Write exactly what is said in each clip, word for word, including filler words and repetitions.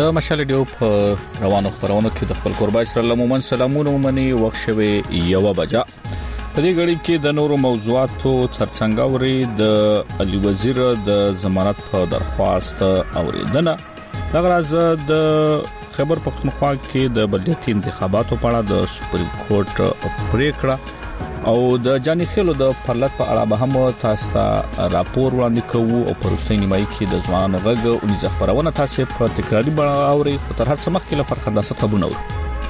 د مشال ډیو په روانو خبرونو کې د خپل قربای سره لمومن سلامونه ومني وخت شوي یو بجا په دې غړي کې د نورو موضوعاتو ترڅنګ اوري د علي وزیر د ضمانت په درخواست اوریدنه د غراز د خبر پختونخوا کې د بلدیاتي انتخاباتو په اړه د سپریم کورټ پریکړه او د جاني خلو د پرلط په اړه به هم تاسو ته راپور وړاندې کوو او پروستۍ نیمای کې د ځوانانو غږ او نيزه خبرونه تاسو په تکراري بڼه اوري خو تر هر څه مخکې له فرخنداسه خبرونه اوري.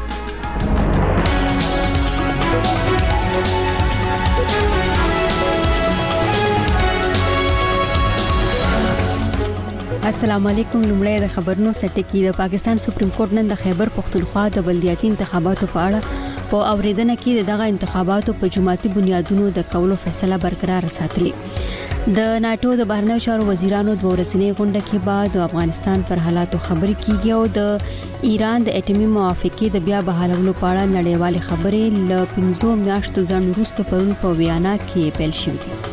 السلام علیکم. لومړی د خبرونو سټکی د پاکستان سپریم کورټ نن د خیبر پختونخوا د بلدیاتي انتخاباتو په اړه په اوریدنه کې دغه انتخاباتو په جماعتي بنیادونو د کولو فیصله برقرار ساتلې. د ناتو د بهرنیو چارو وزیرانو د ورځنۍ غونډه کې بعد افغانستان پر حالاتو خبرې کیږي او د ایران د اټومي موافقې د بیا بحالولو په اړه نړیوال خبرې ل پنځو میاشتو ځنډ وروسته پرون په ویانا کې پیل شوې دي.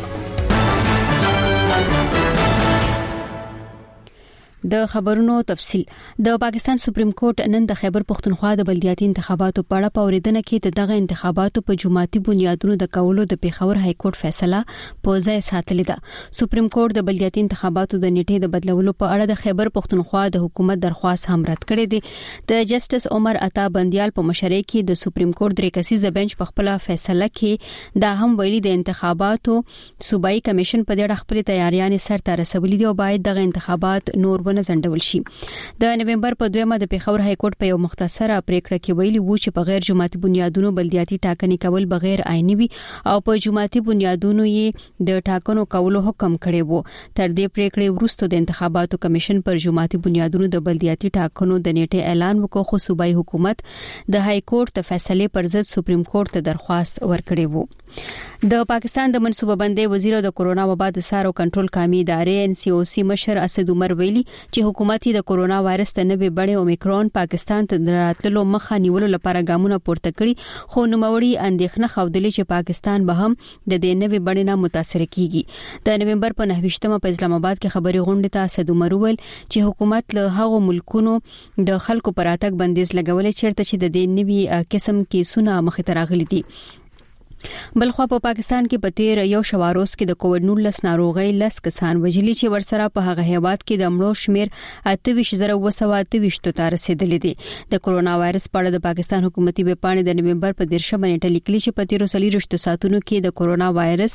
د خبرونو تفصيل. د پاکستان سپریم کورټ نن د خیبر پختونخوا د بلدیاتي انتخاباتو په اړه په اوریدنه کې دغه انتخاباتو په جماعتي بنیادونو د کولو د پیښور های کورټ فیصله په ځای ساتلې ده. سپریم کورټ د بلدیاتي انتخاباتو د نیټې د بدلولو په اړه د خیبر پختونخوا د حکومت درخواست هم رد کړې ده. د جسټس عمر عطا بندیال په مشرۍ کې د سپریم کورټ درې کسیزه بنچ په خپل فیصله کې دا هم ویلي د انتخاباتو صوبایي کمیشن په دې اړه خپل تیاریاں سر ته رسولې دي او باید دغه انتخابات نور نه زندول شي. د نوومبر په دویمه د پیښور های کورټ په یو مختصره پریکړه کې ویلي وو چې په غیر جماعتي بنیادونو بلدیاتي ټاکنې کول بغیر آئینی وي او په جماعتي بنیادونو یې د ټاکنو کولو حکم کړی وو. تر دې پریکړې وروسته د انتخاباتو کمیشن پر جماعتي بنیادونو د بلدیاتي ټاکنو د نیټې اعلان وکړ خو صوبایي حکومت د های کورټ د فیصلې پر ضد سپریم کورټ ته درخواست ورکړی وو. د پاکستان د منصوبه بندي وزیر د کورونا وبا د سارو کنټرول قومي ادارې ان سی او سی مشر اسد عمر ویلي چې حکومت د کورونا وایرس د نوې بڼې اومیکرون پاکستان ته راتللو مخه نیولو لپاره ګامونه پورته کړي خو نوموړي اندېښنه خوندلې چې پاکستان به هم د دې نوې بڼې نه متاثر کیږي. د نوومبر په نهه په اسلام آباد کې خبري غونډه ته اسد عمر ویل چې حکومت له هغو ملکونو د خلکو پر اتک بندیز لګولې چیرته چې د دې نوې قسم کیسونه مخ ته راغلي دي. بلخوا په پاکستان کې په تیر یو شواروس کې د کووډ نولس ناروغي لس کسان وجلي چې ورسره په هغه هیواد کې د مړو شمیر اته ویشت زره وسو اته ویشت ته رسیدلی دي. د کورونا وایرس په اړه د پاکستان حکومتي ویب پاڼې د نوومبر په دیرشمه نیټه لیکلي چې په تیر سلیرشت ساتونو کې د کورونا وایرس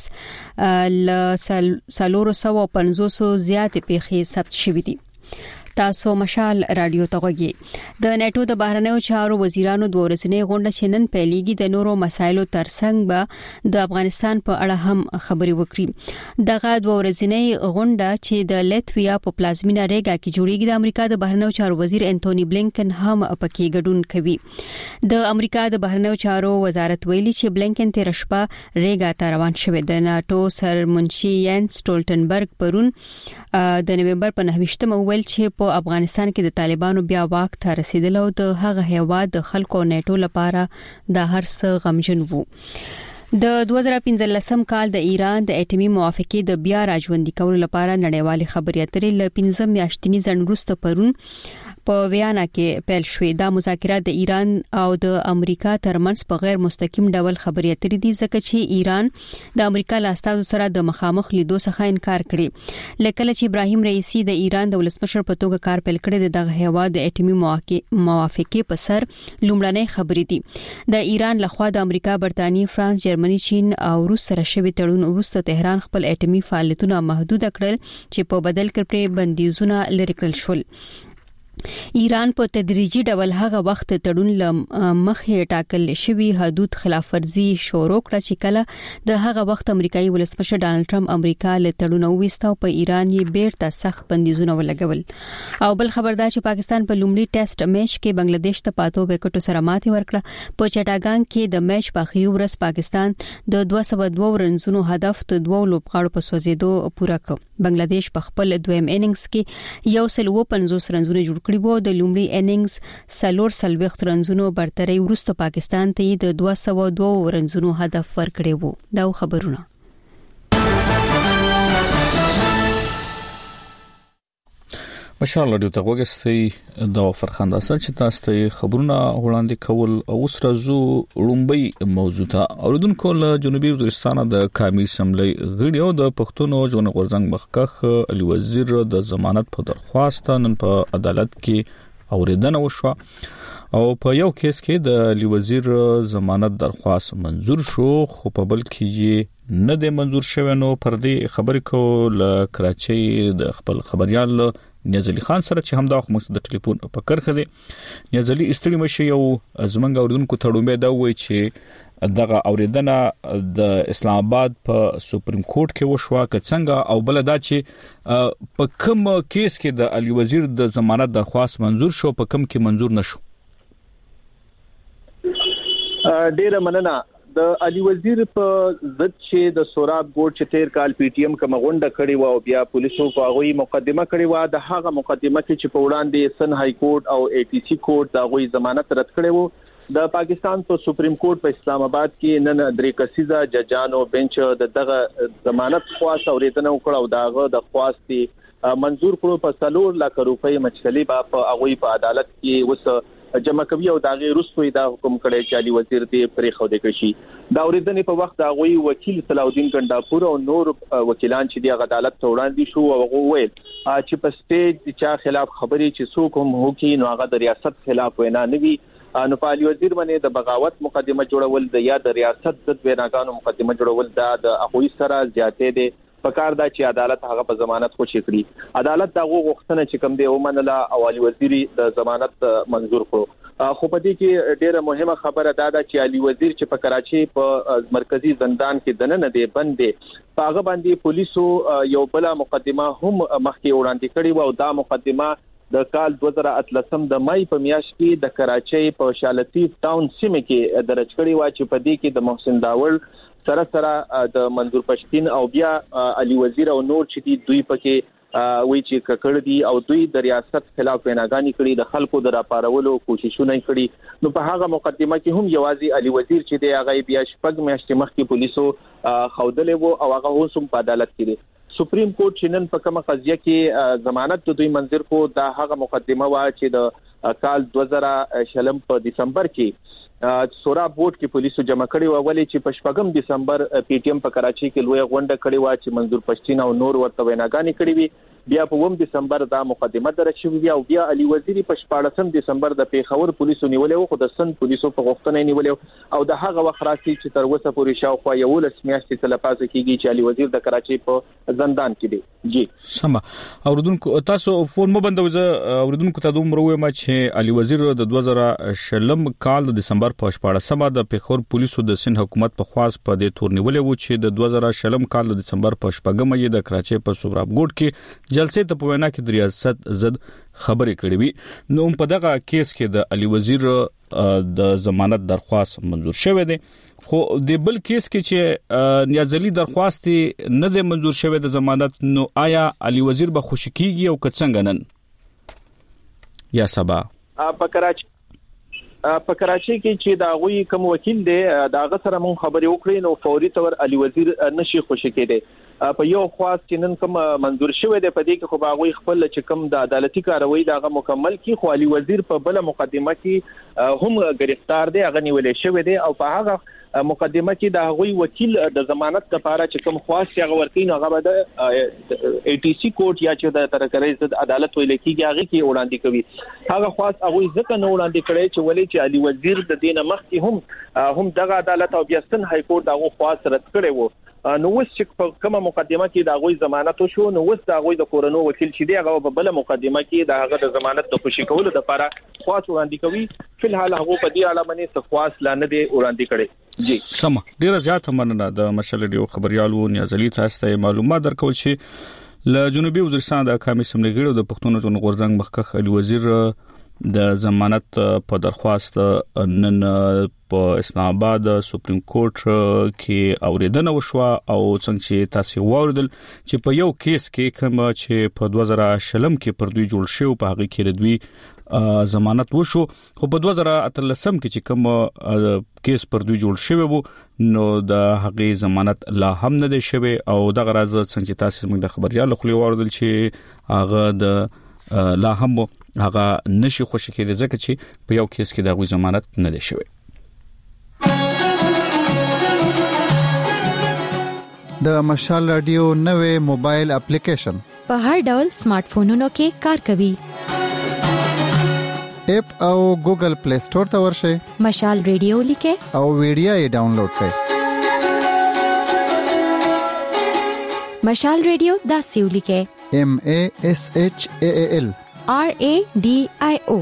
ل سلور سو پنځوس زیات پیښې ثبت شوې دي. تاسو مشال رادیو تغوږی. د ناتو د بهرنیو چارو وزیرانو د ورځنۍ غونډه چې نن پیلېږي د نورو مسایلو ترڅنګ به د افغانستان په اړه هم خبري وکړي. دغه د ورځنۍ غونډه چې د لیتویا په پلازمینه ریګا کې جوړیږي د امریکا د بهرنیو چارو وزیر انټونی بلینکن هم پکې ګډون کوي. د امریکا د بهرنیو چارو وزارت ویلي چې بلینکن تیر شپه ریګا ته روان شوی. د ناتو سرمنشي یانس سټولټنبرګ پرون د نوومبر په نهه ویل چې په افغانستان کې د طالبانو بیا واک ته رسیدل او د هغه هیواد د خلکو نیټو لپاره د هر څه غمجن وو. د دوه زره پنځلسم کال د ایران د اټومي موافقې د بیا راژوندي کولو لپاره نړیوال خبري اترې ل پنځه میاشتنی ځنډ وروسته پرون په ویانا کې پیل شوې. دا مذاکرات د ایران او د امریکا ترمنځ په غیر مستقیم ډول خبري اترې دي ځکه چې ایران د امریکا له استازو سره د مخامخ لیدو څخه انکار کړي. لکه چې ابراهیم رئیسی د ایران د ولسمشر په توګه کار پیل کړی دغه هیواد د اټومي موافقې په سر لومړنۍ خبرې دي. د ایران لخوا د امریکا، برتانیې، فرانس، جرمني، چین او روس سره شوی تړون وروسته تهران خپل اټومي فعالیتونه محدود کړل چې په بدل کې پرې بندیزونه لري کړل شول. ایران په تدریجي ډول هغه وخت تړون لمخې ټاکل شوی حدود خلاف ورزي شروع کړه چې کله د هغه وخت امریکایي ولسمشر ډانلډ ټرمپ امریکا له تړون وویسته او په ایران یې بیرته سخت بندیزونه ولګول. او بل خبردار چې پاکستان په لومړي ټیسټ میچ کې بنگلاديش ته پاتو وکټو سره ماتې ورکړه. په چټاګان کې د میچ په اخري ورځ پاکستان د دوه سوه دوه رنزونو هدف د دوه لوبغاړو په سوځېدو پوره کړ. بنگلاديش په خپل دویم اننګز کې یو سل و پنځوس رنزونه جوړ کړي وو. د لومړي اننګز سلور سلويخت رنزونو برتري وروسته پاکستان ته د دوه سوه دوه رنزونو هدف ورکړی وو. دا خبرونه. ماشاءالله ډیو ته وګستئ دا فرخان داسه چې تاسو ته خبرونه وړاندې کول او سره زو لومبي موضوع ته اوردونکو له جنوبي وزیرستان د قومي اسمبلی غړي او د پښتونو ژوند غورځنګ مخکخ علي وزیر د ضمانت په درخواست نن په عدالت کې اوریدنه وشوه او په یو کیس کې د علي وزیر ضمانت درخواست منزور شو خو په بل کې نه د منزور شوی نو پر دې خبرې کول کراچي د خپل خبريال نیاز علي خان سره چې هم دا خو د ټلیفون په کرخه دي نیاز علي استړي مشه یو زمنګ اوردونکو ته ډومبه دا وای چې دغه اوریدنه د اسلام آباد په سپریم کورټ کې وشوه کڅنګ او بل دا چې په کوم کیس کې د علي وزیر د ضمانت درخواست منزور شو په کوم کې منزور نشو ډیره مننه د علي وزیر په ضد چې د سوراب ګورډ چې تیر کال پی ټی ایم کوم غونډه کړې و او بیا پولیسو په غوي مقدمه کړې و د هغه مقدمه کې چې په وړاندې سن های کورټ او ای ټی سی کورټ د غوي ضمانت رد کړې و د پاکستان په سپریم کورټ په اسلام آباد کې نن درې کسیزه ججانو بنچ د دغه ضمانت خواص اوریدنه وکړه او داغه د خواستي منزور کړو په څلور لک روپۍ مچلي په غوي په عدالت کې وس جمع کوي او داغه رسوي دا حکم کړی چې علي وزیر دې پرې خو دې کشي دا اوریدنې په وخت دا غوي وکیل صلاح الدین ګنداپور او نور وکیلان چې د عدالت ته وړاندې شو او هغه ویل چې په سټیج چې خلاف خبري چې څوک هم هوکي نو هغه د ریاست خلاف وینا نه وي نو په علي وزیر باندې د بغاوت مقدمه جوړول د یا د ریاست د ویناګانو مقدمه جوړول دا د اخوي سره زیاتې دي پکار دا چې عدالت هغه په ضمانت خو شي کړی عدالت دا غوښتنه چې کوم دی ومنله او علي وزیر د ضمانت منزور کړو خو په دې کې ډیره مهمه خبره دا ده چې علي وزیر چې په کراچي په مرکزی زندان کې دننه دی بندې هغه باندې پولیسو یو بل مقدمه هم مخکې وړاندې کړې و او دا مقدمه د کال دوه هزار اتلسم د مای په میاشت کې د کراچي په شالتیف ټاون سیمه کې درج کړې و چې په دې کې د محسن داول سره سره د منظور پښتين او بیا علي وزیر او نور چې دی دوی پکې وی چې ککړ دي او دوی د ریاست خلاف ویناګانی کړي د خلکو د راپارولو کوششونه کړي نو په هغه مقدمه کې هم یوازې علي وزیر چې دی هغه بیا شپږ میاشتې مخکې پولیسو خودلې وو او هغه اوس په عدالت کې دی سپریم کورټ چې نن په کومه قضیه کې ضمانت د دوی منظور کو دا هغه مقدمه وا چې د کال دوه هزار شلم په دسمبر کې سوراب بورډ کې پولیسو جمع کړي و ولې چې په شپږم دسمبر پی ټی ایم په کراچي کې لوی غونډه کړي و چې منظور پښتين او نور ورته ویناګانی کړي وي بیا په اووم دسمبر دا مقدمه درج شوې بیا او بیا علي وزیر په شپاړسم دسمبر د پیښور پولیسو نیولې و خو د سن پولیسو په غوښتنه نیولې او د هغه وخت راځي چې تر اوسه پورې شاوخوا یو لس میاشتې تلپاسه کیږي چې علي وزیر د کراچي په زندان کې دی جی سم اوردونکو تاسو فون مو بندوځه اوردونکو ته دومره وایم چې علي وزیر د دوه هزار شلم کال د دسمبر په شپاړسمه د پیښور پولیسو د سن حکومت په خواص په دې تور نیولې و چې د دوه هزار شلم کال د دسمبر په شپږمه یې د کراچي په سوراب ګورډ کې جلسې ته په وینا کې د ریاست ضد خبرې کړې وي نو په دغه کیس کې د علي وزیر د ضمانت درخواست منزور شوه دی خو د بل کیس کې چې نیاز علي درخواست نه د منزور شوه د ضمانت نو آیا علي وزیر به خوشکیږي او کڅنګ نن یا سبا په کراچي په کراچي کې چې دا غوي کوم وکیل دی دا غ سره مون خبرې وکړې نو فوري تور علي وزیر نشي خوشی کېده په یو خاص چې نن کوم منزور شوه دی په دې کې خو باغوي خپل چې کوم د عدالتي کاروي داغه مکمل کی خو علي وزیر په بل مقدمه کې هم گرفتار دی هغه نیولې شوی دی او په هغه مقدمه کې دا غوي وکیل د ضمانت لپاره چې کوم خاص هغه ورکین هغه به د ای ټی سی کورټ یا چې د ترکرې د عدالت ویل کېږي هغه کې وړاندې کوي هغه خاص هغه ځکه نه وړاندې کړي چې ولې چې علي وزیر د دینه مخکې هم هم دغه عدالت او بیا ستن های کورټ هغه خاص رد کړي وو نو وس چې کومه مقدمه کې دا غوي ضمانت شو نو وس دا غوي د کورونو وکیل چې دی هغه په بل مقدمه کې دا هغه د ضمانت د خوشی کولو لپاره خاص وړاندې کوي فلحال هغه په دې اړه باندې خاص لانه دی وړاندې کړي جی سم ډیر زیات مننه د مشل ډیو خبريالو نیاز علي تاسو ته معلومات درکول شي ل جنوبي وزیرستان د قومي اسمبلی غړو د پښتون ژوند غورځنګ مخکخ علي وزیر د ضمانت په درخواست نن په اسلام آباد سپریم کورټ کې اوریدنه وشوه او څنګه چې تاسو واردل چې په یو کیس کې کوم چې په دوه هزار شلم کې پر دوی جوړ شو په هغه کې دوی ضمانت وشو خو په دوه هزار اتلسم کې چې کوم کیس پر دوی جوړ شوی وو نو د هغه ضمانت لا هم نه دی شوی او دغه راز څنګه چې تاسو موږ د خبريالو خو واردل چې هغه د لا هم هغه نشي خوشی کېږي ځکه چې په یو کیس کې د غوي ضمانت نه دی شوی. د مشال رادیو نوې موبایل اپلیکیشن په هر ډول سمارټ فونونو کې کار کوي. اپ او ګوګل پلی سٹور ته ورشئ. مشال رادیو لیکه او ویډیو یې ډاونلوډ کړئ. مشال رادیو دا سیو لیکه M A S H A A L R A D I O.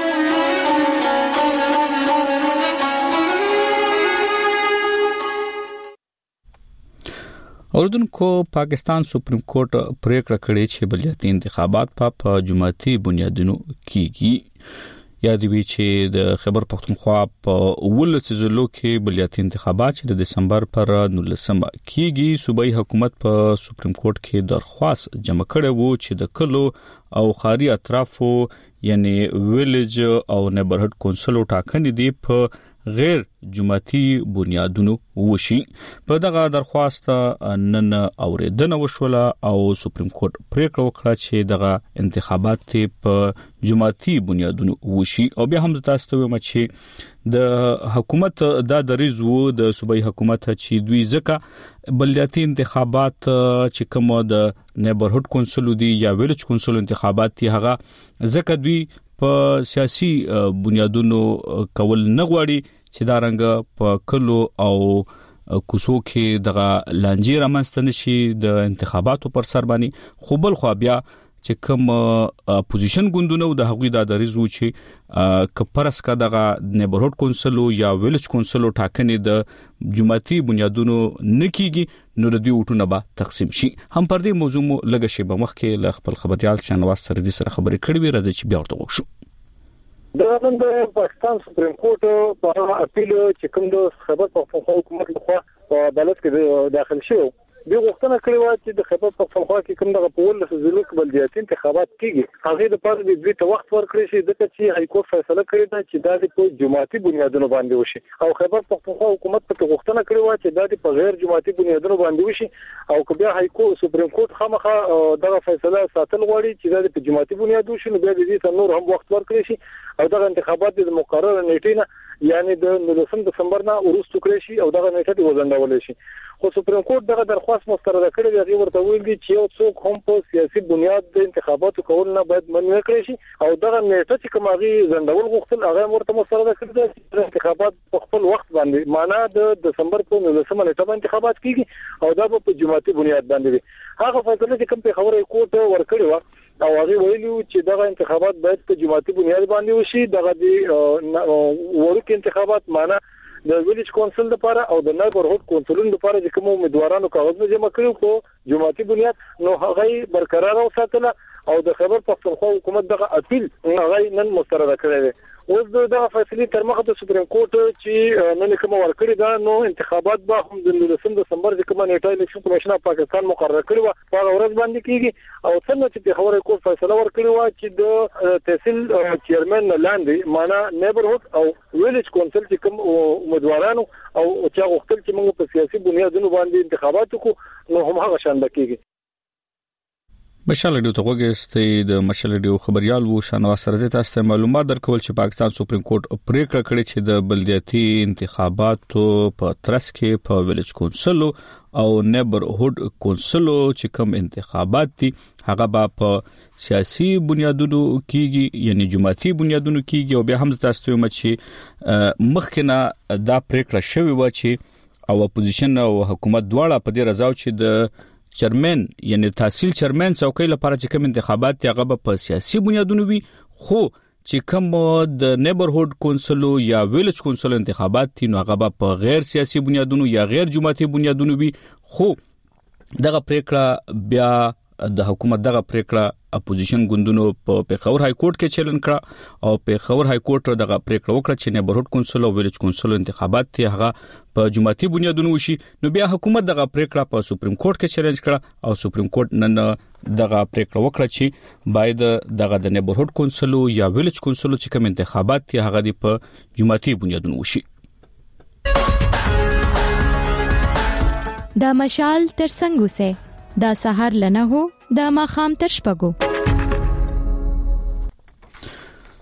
اوردونکو پاکستان سپریم کورټ پریکړه کړې چې بلدیاتي انتخابات په جماعتي بنیادونو کیږي. یادوي چې د خیبر پختونخوا په ولس ضلعو کې بلدیاتي انتخابات چې د دسمبر پر نولسمه کیږي. صوبایي حکومت په سپریم کورټ کې درخواست جمع کړی وو چې د کلو او خاري اطرافو یعنی ویلیج او نیبرهډ کونسل ټاکنې دی په غیر جماعتي بنیادونو وشي. په دغه درخواست نن اوریدنه وشوله او سپریم کورټ پریکړه وکړه چې دغه انتخابات په جماعتي بنیادونو وشي. او بیا هم تاسو ته وایم چې د حکومت دا دریز وو د صوبایي حکومت چې دوی ځکه بلدیاتي انتخابات چې کوم د نیبرهډ کونسل دی یا ویلیج کونسل انتخابات دي هغه ځکه دوی په سیاسي بنیادونو کول نه غواړي چې دا رنګ په کلو او کوڅو کې دغه لانجې رامنځته نشي د انتخاباتو پر سر باندې. خو بل خو بیا چې کوم اپوزیشن ګوندونه د هغوی د دریزو چې کپرس کا دغه نیبرهډ کونسل یا ویلیج کونسل ټاکنې د جماعتي بنیادونو نکېږي نو د دوی وټونه به تقسیم شي. هم پر دې موضوع مو لږ شی به مخکې ل خپل خبريال شنواز سره د سره خبرې کړې وي راځي چې بیا ورته وښو. د نن پاکستان سپریم کورټ په اپیل چې کوم د خیبر پختونخوا حکومت لخوا په عدالت کې داخل شو د غوښتنه کړې و چې د خیبر پختونخوا کې کوم دغه په ولس ضلعو کې بلدیاتي انتخابات کیږي هغه د پاره د دوی ته وخت ورکړي شي د چې های کورټ فیصله کړې ده چې دا د جماعتي بنیادونو باندې وشي او خیبر پختونخوا حکومت په غوښتنه کړې و چې دا د غیر جماعتي بنیادونو باندې وشي او که بیا های کورټ سپریم کورټ خامخا دغه فیصله ساتل غواړي چې دا د جماعتي بنیادونو شنو بیا د دې ته نور هم وخت ورکړي شي او دغه انتخابات د مقرره نیټې نه یعنی د نولسم دسمبر نه وروسته کړی شي او دغه نیټه د وزندول شي. خو سپریم کورټ دغه درخواست مسترد کړی دی هغه ورته ویل دي چې یو څوک هم په سیاسي بنیاد د انتخاباتو کول نه باید منع کړی شي او دغه نیټه چې کوم هغه زندول غوښتل هغه ورته مسترد کړی دی چې انتخابات په خپل وخت باندې معنا د دسمبر په نولسمه نیټه باندې انتخابات کیږي او دا په جماعتي بنیاد باندې وي. هغه فیصله چې کوم په خبره کورټ ورکړی و او هغه ویلو چې دغه انتخابات باید په جماعتي بنیاد باندې وشي. دغه د ورکه انتخابات معنا د ویلیج کونسل لپاره او د نیبرهډ کونسلونو لپاره چې کوم امیدوارانو کاغذونه جمع کړو په جماعتي بنیاد نو هغه برقرار او ساتله او د خیبر پختونخوا حکومت دغه اپیل هغه نن مسترد کړی دی. اوس دغه فیصله تر مخه د سپریم کورټ چې نن کوم ورکړی دا نو انتخابات به هم د نولسم دسمبر د کومه نیټه الیکشن کمیشن اف پاکستان مقرره کړی و په ورځ باندې کیږي او څنګه چې په خبره کورټ فیصله ورکړی و چې د تحصیل چیرمن لاندې معنا نیبرهډ او ویلیج کونسل چې کوم امیدوارانو او چې غوښتل چې موږ په سیاسي بنیادونو باندې انتخابات وکړو نو هم هغه شان کیږي. مشال رادیو ته وګورئ د مشال رادیو خبريال وو شنواز سره تاسو ته معلومات درکول چې پاکستان سپریم کورټ پریکړه کړې چې د بلدیاتي انتخاباتو په ترڅ کې په ویلیج کونسل او نیبرهډ کونسل چې کوم انتخابات دي هغه به په سیاسي بنیادونو کیږي یعنی جماعتي بنیادونو کیږي او بیا هم تاسو ته چې مخکنه دا پریکړه شوی و چې او اپوزیشن او حکومت دواړه په دې رضاو چې د چیرمن یعنی تحصیل چیرمن څوکۍ لپاره چې کوم انتخابات دی هغه په سیاسي بنیادونو وي خو چې کوم د نیبرهډ کونسل یا ویلیج کونسل انتخابات دي نو هغه په غیر سیاسي بنیادونو یا غیر جماعتي بنیادونو وي. خو دغه پریکړه بیا د حکومت دغه پریکړه اپوزیشن ګوندونو په پیښور های کورټ کې چیلنج کړه او پیښور های کورټ دغه پریکړه وکړه چې نیبرهډ کونسل او ویلیج کونسل انتخابات ته هغه په جماعتي بنیادونو وشي. نو بیا حکومت دغه پریکړه په سپریم کورټ کې چیلنج کړه او سپریم کورټ نن دغه پریکړه وکړه چې باید دغه د نیبرهډ کونسل یا ویلیج کونسل چې کوم انتخابات ته هغه په جماعتي بنیادونو وشي. دا مشال تر څنګه سه دا سحر لنه هو دا ماخام تر شپګو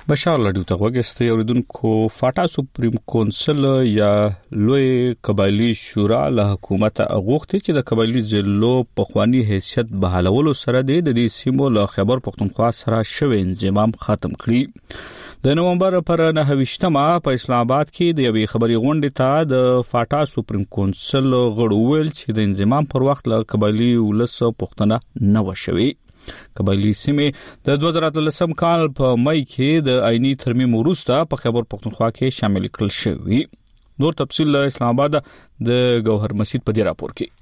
بشار لډیو ته وګستې اوریدونکو فاټا سپریم کونسل یا لوی قبایلی شورا له حکومت غوښتي چې د قبایلی ضلعو په خواني حیثیت بحالولو سره د دې سیمو له خیبر پختونخوا سره شوی انضمام ختم کړي. د نومبر پر نه ویشتمه په اسلام آباد کې د یوې خبري غونډې ته د فاټا سپریم کونسل غړو ویل چې د انضمام پر وخت له قبایلی ولس پښتنه نه وشوي. قبایلی سیمې د دوه زره اتلسم کال په مای کې د آئینی ترمیم وروسته په خیبر پختونخوا کې شامل کړل شوی. نور تفصیل اسلام آباد د گوهر مسجد په دې راپور کې.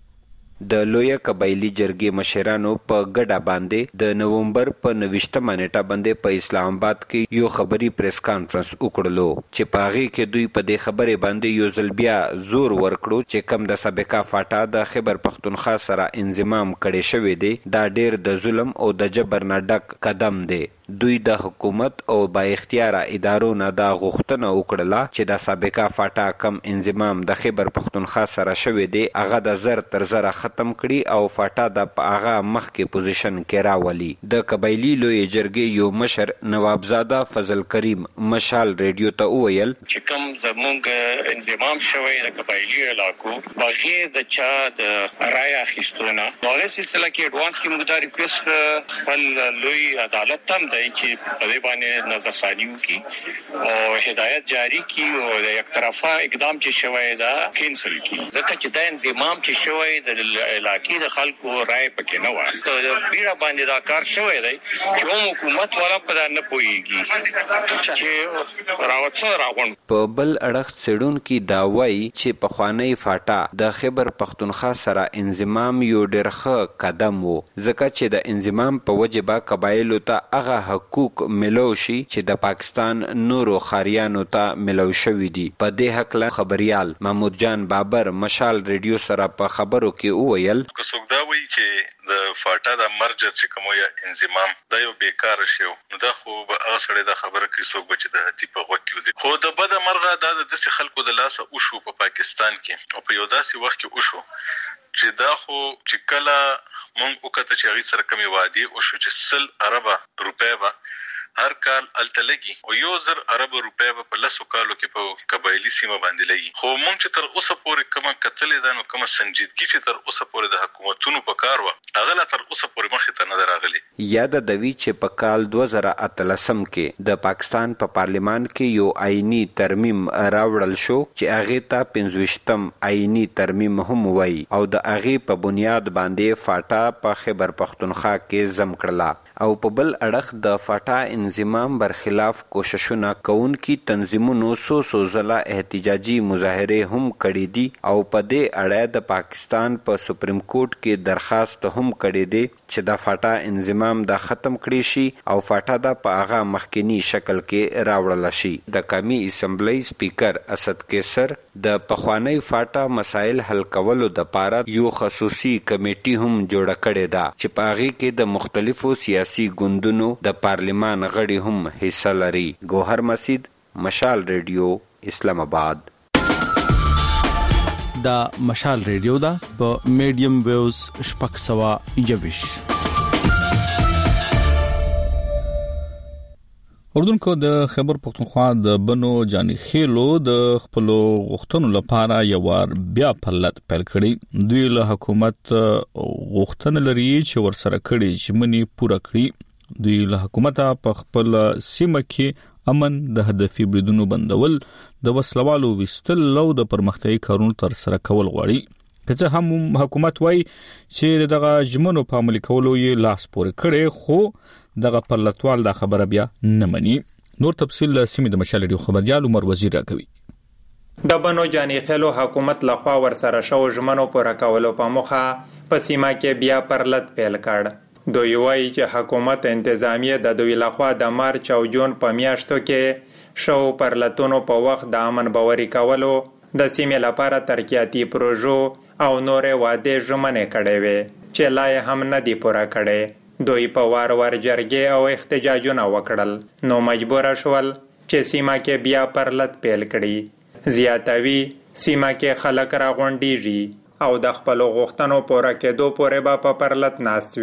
د لوی قبایلی جرګې مشرانو په ګډه باندې د نومبر په نوښتمه نیټه باندې په اسلام آباد کې یو خبري پریس کانفرنس وکړلو چې په هغه کې دوی په دې خبرې باندې یو ځل بیا زور ورکړو چې کم د سابقه فاټا د خیبر پختونخوا سره انضمام کړي شوی دی دا ډیر د ظلم او د جبر نه ډک قدم دی. دوی د حکومت او با اختیار ادارو نه دا غوښتنه وکړه چې د سابقه فاټا کم انضمام د خیبر پختونخوا سره شوی دی هغه د زر تر زر ختم کړي او فاټا د هغه مخکې پوزیشن کې راولي. د قبایلی لوی جرګې یو مشر نوابزاده فضل کریم مشال ریډیو ته وویل چې کم زموږ انضمام شوی د قبایلی علاقو بغیر د چا د رای اخیستونه نوغه سلسله کې اډوانس کې موږ دا ریکوست خپل لوی عدالت تم چې په دې باندې نظرثانی وکړي او هدایت جاری کړي او د یک طرفه اقدام چې شوی دا کینسل کړي ځکه چې دا انضمام چې شوی د علاقې د خلکو رائے پکې نه و د بیره باندې دا کار شوی دی چې حکومت والا په دا نه پويږي چې راوڅ راغون. په بل اړخ څېړونکي دا وایي چې په خوانی فاټا د خیبر پختونخوا سره انضمام یو ډېر ښه قدم و ځکه چې د انضمام په وجه به قبایلو ته هغه حقوق ملو شي چې د پاکستان نورو خاریانو ته ملو شوی دي. په دې حق له خبريال محمود جان بابر مشال ریډیو سره په خبرو کې وویل که څوک دا وایي چې د فاټا د مرجر چې کوم یا انضمام دا یو بیکار شی نو دا خو به هغه سره د خبره کې څوک بچ د هتی په وخت کې خو د بده مرغه دا د داسې خلکو د لاسه او شو په پاکستان کې او په یو داسې وخت کې او شو چې دا خو چې کله مونږ وکړه چې هغه سره کمی وادي او شو چې سل عربه روپیا به هر کال التلګي او یو زر عرب روپیا په لاسو کالو کې په قبایلی سیمه باندې لګي خو مونږ چې تر اوسه پورې کومه کتلې ده نو کومه سنجیدګي چې تر اوسه پورې د حکومتونو په کار و هغه لا تر اوسه پورې مخې ته نه راغلي. یاد د وی چې په کال دوه زره اتلسم کې د پاکستان په پا پارلیمان کې یو آئینی ترمیم راوړل شو چې هغه ته پنځوستم آئینی ترمیم هم وایي او د هغه په بنیاد باندې فاټا په خیبر پختونخوا کې زم کړلا او په بل اړخ د فاټا انضمام برخلاف کوششونه کوونکي تنظیمونو سو سو ځله احتجاجي مظاهره هم کړې دي او په دې اړه د پاکستان په سپریم کورټ کې درخواست هم کړې دي چې د فاټا انضمام د ختم کړي شي او فاټا د په هغه مخکنی شکل کې راوړل شي. د قومي اسمبلی سپیکر اسد کیسر د پخوانی فاټا مسایل حل کولو د پاره یو خصوصي کمیټي هم جوړه کړې ده چې په هغه کې د مختلفو سیاسي ګوندونو د پارلیمان غړي هم حصہ لري. گوهر مسجد مشال ریډیو اسلام آباد. دا مشال ریډیو دا په میډیم ویوز شپږ سوه یوویش. اردوونکو د خیبر پختونخوا د بنو جانی خېلو د خپل غوښتنو لپاره یو وار بیا پلت پیل کړي. دوی له حکومت غوښتنه لري چې ورسره کړي ژمنې پوره کړي. دوی له حکومت په خپل سیمه کې امن د هدفي بریدونو بندول د وسلوالو وستل لو د پرمختګي کارونو تر سره کول غواړي. که هم حکومت وای چې دغه ژمنو په عملي کولو یې لاس پورې کړي خو دغه پلتوال دا خبره بیا نه مني. نور تفصیل سیمې د مشال ډیو خبريال عمر وزیر راکوي. د بنو جانی خېلو حکومت لخوا ورسره شو ژمنو پوره کولو په مخه په سیمه کې بیا پرلت پیل کړ. دوی وایي چې حکومت انتظامیه د دوی لخوا د مارچ او جون په میاشتو کې شو پرلتونو په وخت د امن باوري کولو د سیمې لپاره ترقیاتي پروژو او نورې وعدې ژمنې کړې وې چې لا یې هم نه دي پوره کړې. دوی په وار وار جرګې او احتجاجونه وکړل نو مجبور شول چې سیمه کې بیا پرلت پیل کړي. زیاتوي سیمه کې خلک راغونډيږي او د خپل غوښتنو پوره کېدو پورې به په پرلت ناست وي.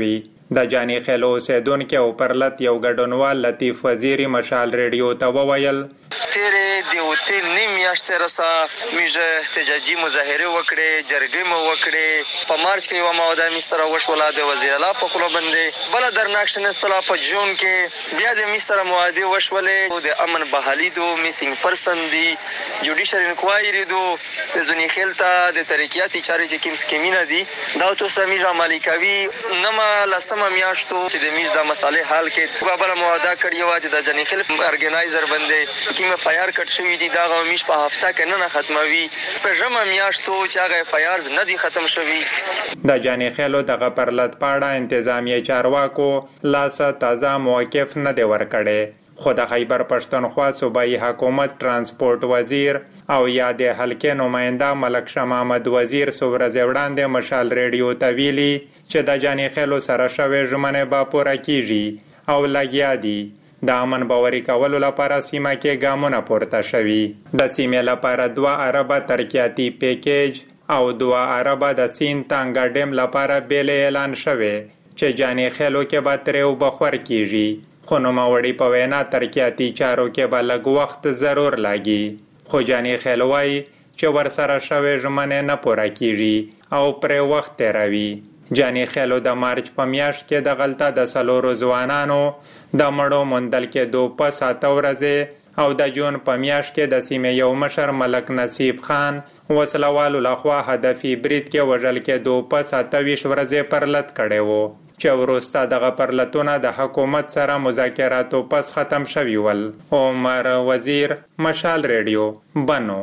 د جاني خیلو اوسیدونکو او پرلط یو ګډونوال لطیف وزیری مشال ریډیو ته وویل تیرې د وتی نیم میاشتې رسا میجه احتجاجي مظاهره وکړې جرګې مو وکړې په مارچ کې یو موده می سره وشوله د وزیر اعلی په خلو باندې بل درناک شنستلا په جون کې بیا د می سره موادي وشولې د امن بحالي دو میسینګ پرسن دی جوډیشل انکوایری دو د زونی خلتا د ترقیاتی چارې چې کوم سکیمینه دي دا تو سمیجه مالکاوی نما لسمه میاشتو چې د میز د مسالې حل کې بابل مواد کړی و د جنی خل ارګنایزر باندې کیمه فایر کټ شوی دي دا غومیش په هفته کې نه ختموي په جمع میاشتو چې هغه فایرز نه دي ختم شوی د جاني خیلو دغه پرلط پاړه انتظامی چارواکو لاسه تازه موقف نه دی ورکړي خو د خیبر پښتونخوا صوبایي حکومت ترانسپورت وزیر او یاد حلقې نماینده ملک شاه محمد وزیر سورځ وړاندې مشال ریډیو ته ویلي چې د جاني خیلو سره شوی ژمنه به پوره کیږي او لګیا دي د امن باوري کولو لپاره سیمه کې ګامونه پورته شوي د سیمې لپاره دوه اربه ترقیاتي پیکیج او دوه اربه د سین تانګا ډیم لپاره بیل اعلان شوی چې جاني خیلو کې به ترې وبخور کیږي خو نوموړي په وینا ترقیاتي چارو کې به لږ وخت ضرور لاګي خو جاني خیلو وایي چې ورسره شوی ژمنې نه پوره کیږي او پرې وخت تیروي جاني خیلو د مارچ په میاشت کې د غلطه د سلورو ځوانانو د مړو موندل کې دو په ساته ورځې او د جون په میاشت کې د سیمې یو مشر ملک نصیب خان وسلوالو لخوا هدفي برید کې وژل کې دو په ساته ویشت ورځې پرلط کړی وو چې وروسته دغه پرلطونه د حکومت سره مذاکراتو پس ختم شوي ول عمر وزیر مشال ریډیو بنو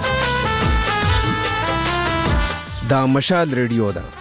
دا مشال ریډیو ده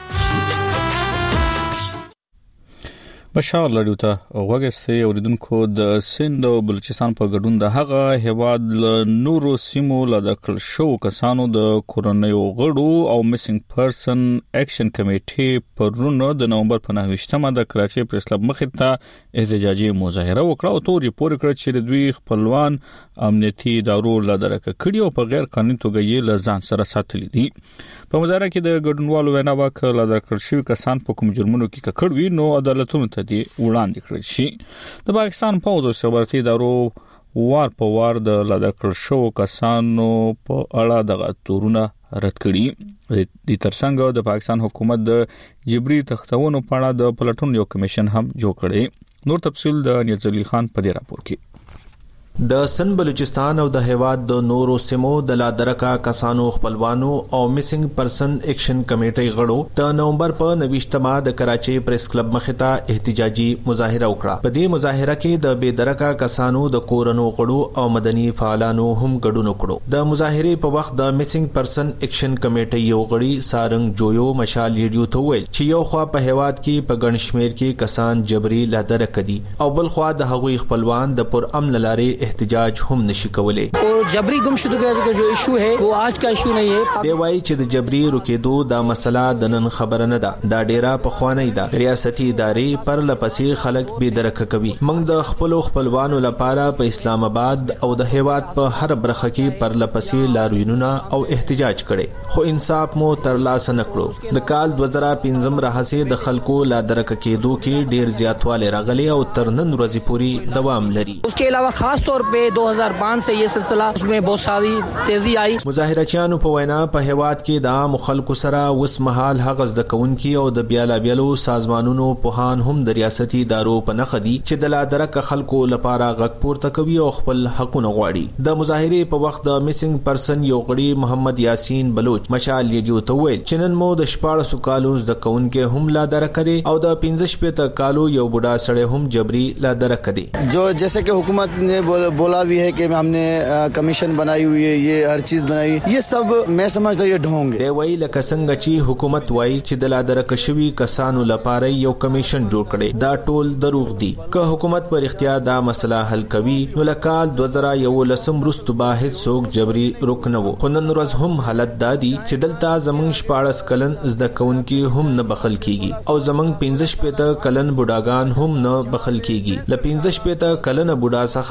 بشار لړیو ته وګورئ اوریدونکو د سند او بلوچستان په ګډون د هغه هواد ل نورو سیمو ل دخل شو کسانو د کورونیو غړو او میسنګ پرسن اکشن کمیټي پرونو د نومبر په نهه د کراچي پریس کلب مخې ته احتجاجي مظاهره وکړه او تور ریپورت کړ چې د دوی خپلوان امنیتي ادارو ل درکه کړي او په غیر قانوني توګه یې ل ځان سره ساتلي دي په مظاهره کې د ګډونوالو وینا وکړه ل درکړ شوی کسان په کوم جرمونو کې ککړ وي نو عدالتونو ته دی وړاندې کړی شي د پاکستان پوځ او سربرتي ادارو وار په وار د لادکړ شو کسانو په اړه دغه تورونه رد کړي د ترڅنګ د پاکستان حکومت د جبري تختونو په اړه د پلټون یو کمیشن هم جوړ کړي نور تفصیل د نیاز علي خان په دې راپور کې د سن بلوچستان او د هیواد د نورو سیمو د لادرکا کسانو خپلوانو او میسنګ پرسن اکشن کمیټي غړو د نومبر په نوښتما د کراچي پریس کلب مخې ته احتجاجي مظاهره وکړه په دې مظاهره کې د بيدرکا کسانو د کورونو غړو او مدني فعالانو هم ګډون وکړو د مظاهره په وخت د میسنګ پرسن اکشن کمیټي یو غړي سارنګ جویو مشال ریډیو ته ویل چې یو خوا په هیواد کې په ګڼ شمیر کې کسان جبري لادرک دي او بل خوا د هغوی خپلوان د پر امن لاري احتجاج هم نشي کولای او جبري گمشدگی کا جو ایشو ہے وہ آج کا ایشو نہیں ہے دی وای چې د جبري رکیدو دا مسله د نن خبره نه ده دا ډیره په خوانی ده ریاستي ادارې پر لپسې خلک به درک کوي موږ د خپل خپلوانو لپاره په اسلام آباد او د هیواد په هر برخه کې پر لپسې لاروینونه او احتجاج کړي خو انصاف مو تر لاسه نکړو د کال دو ہزار پنځم راهسه د خلکو لا درک کېدو کې ډیر زیاتواله راغلي او تر نن ورځې پوری دوام لري اس کے علاوہ خاص طور پہ دو ہزار پانچ سے یہ سلسلہ اس میں بہت ساری تیزی آئی مظاهرچیانو په وینا په هیواد کې د عام خلکو سره وس محال حغز د کونکي او د بیالا بیلو سازمانونو په هان هم د ریاستي ادارو په نخدي چې د لادرک خلکو لپاره غږ پورته کوي او خپل حقونه غواړي د مظاهره په وخت د میسنګ پرسن یو غړي محمد یاسین بلوچ مشال ریډیو ته ویل چې نن مو د شپاړس کالو د کونکي هم لادرک دي او د پنځه شپږ کالو یو بوډا سړی هم جبري لادرک دي جو جیسے کہ حکومت نے بولا بھی ہے کہ ہم نے کمیشن بنائی ہوئی ہے یہ ہر چیز بنائی یہ سب میں سمجھتا یہ ढोंग دی وی لکه څنګه چې حکومت وای چې د لادرک شوی کسانو لپاره یو کمیشن جوړ کړي دا ټول دروغ دي که حکومت پر اختیار دا مسله حل کوي نو لکال دو ہزار یولسم رستو باهد سوق جبري رکنو خو نن ورځ هم حالت دادي چې دلته زمنګ شپاړس کلن زده کونکي هم نه بخل کیږي او زمنګ پنځه شپږ کلن بوډاګان هم نه بخل کیږي ل پنځه شپږ کلن بوډا څخه دوی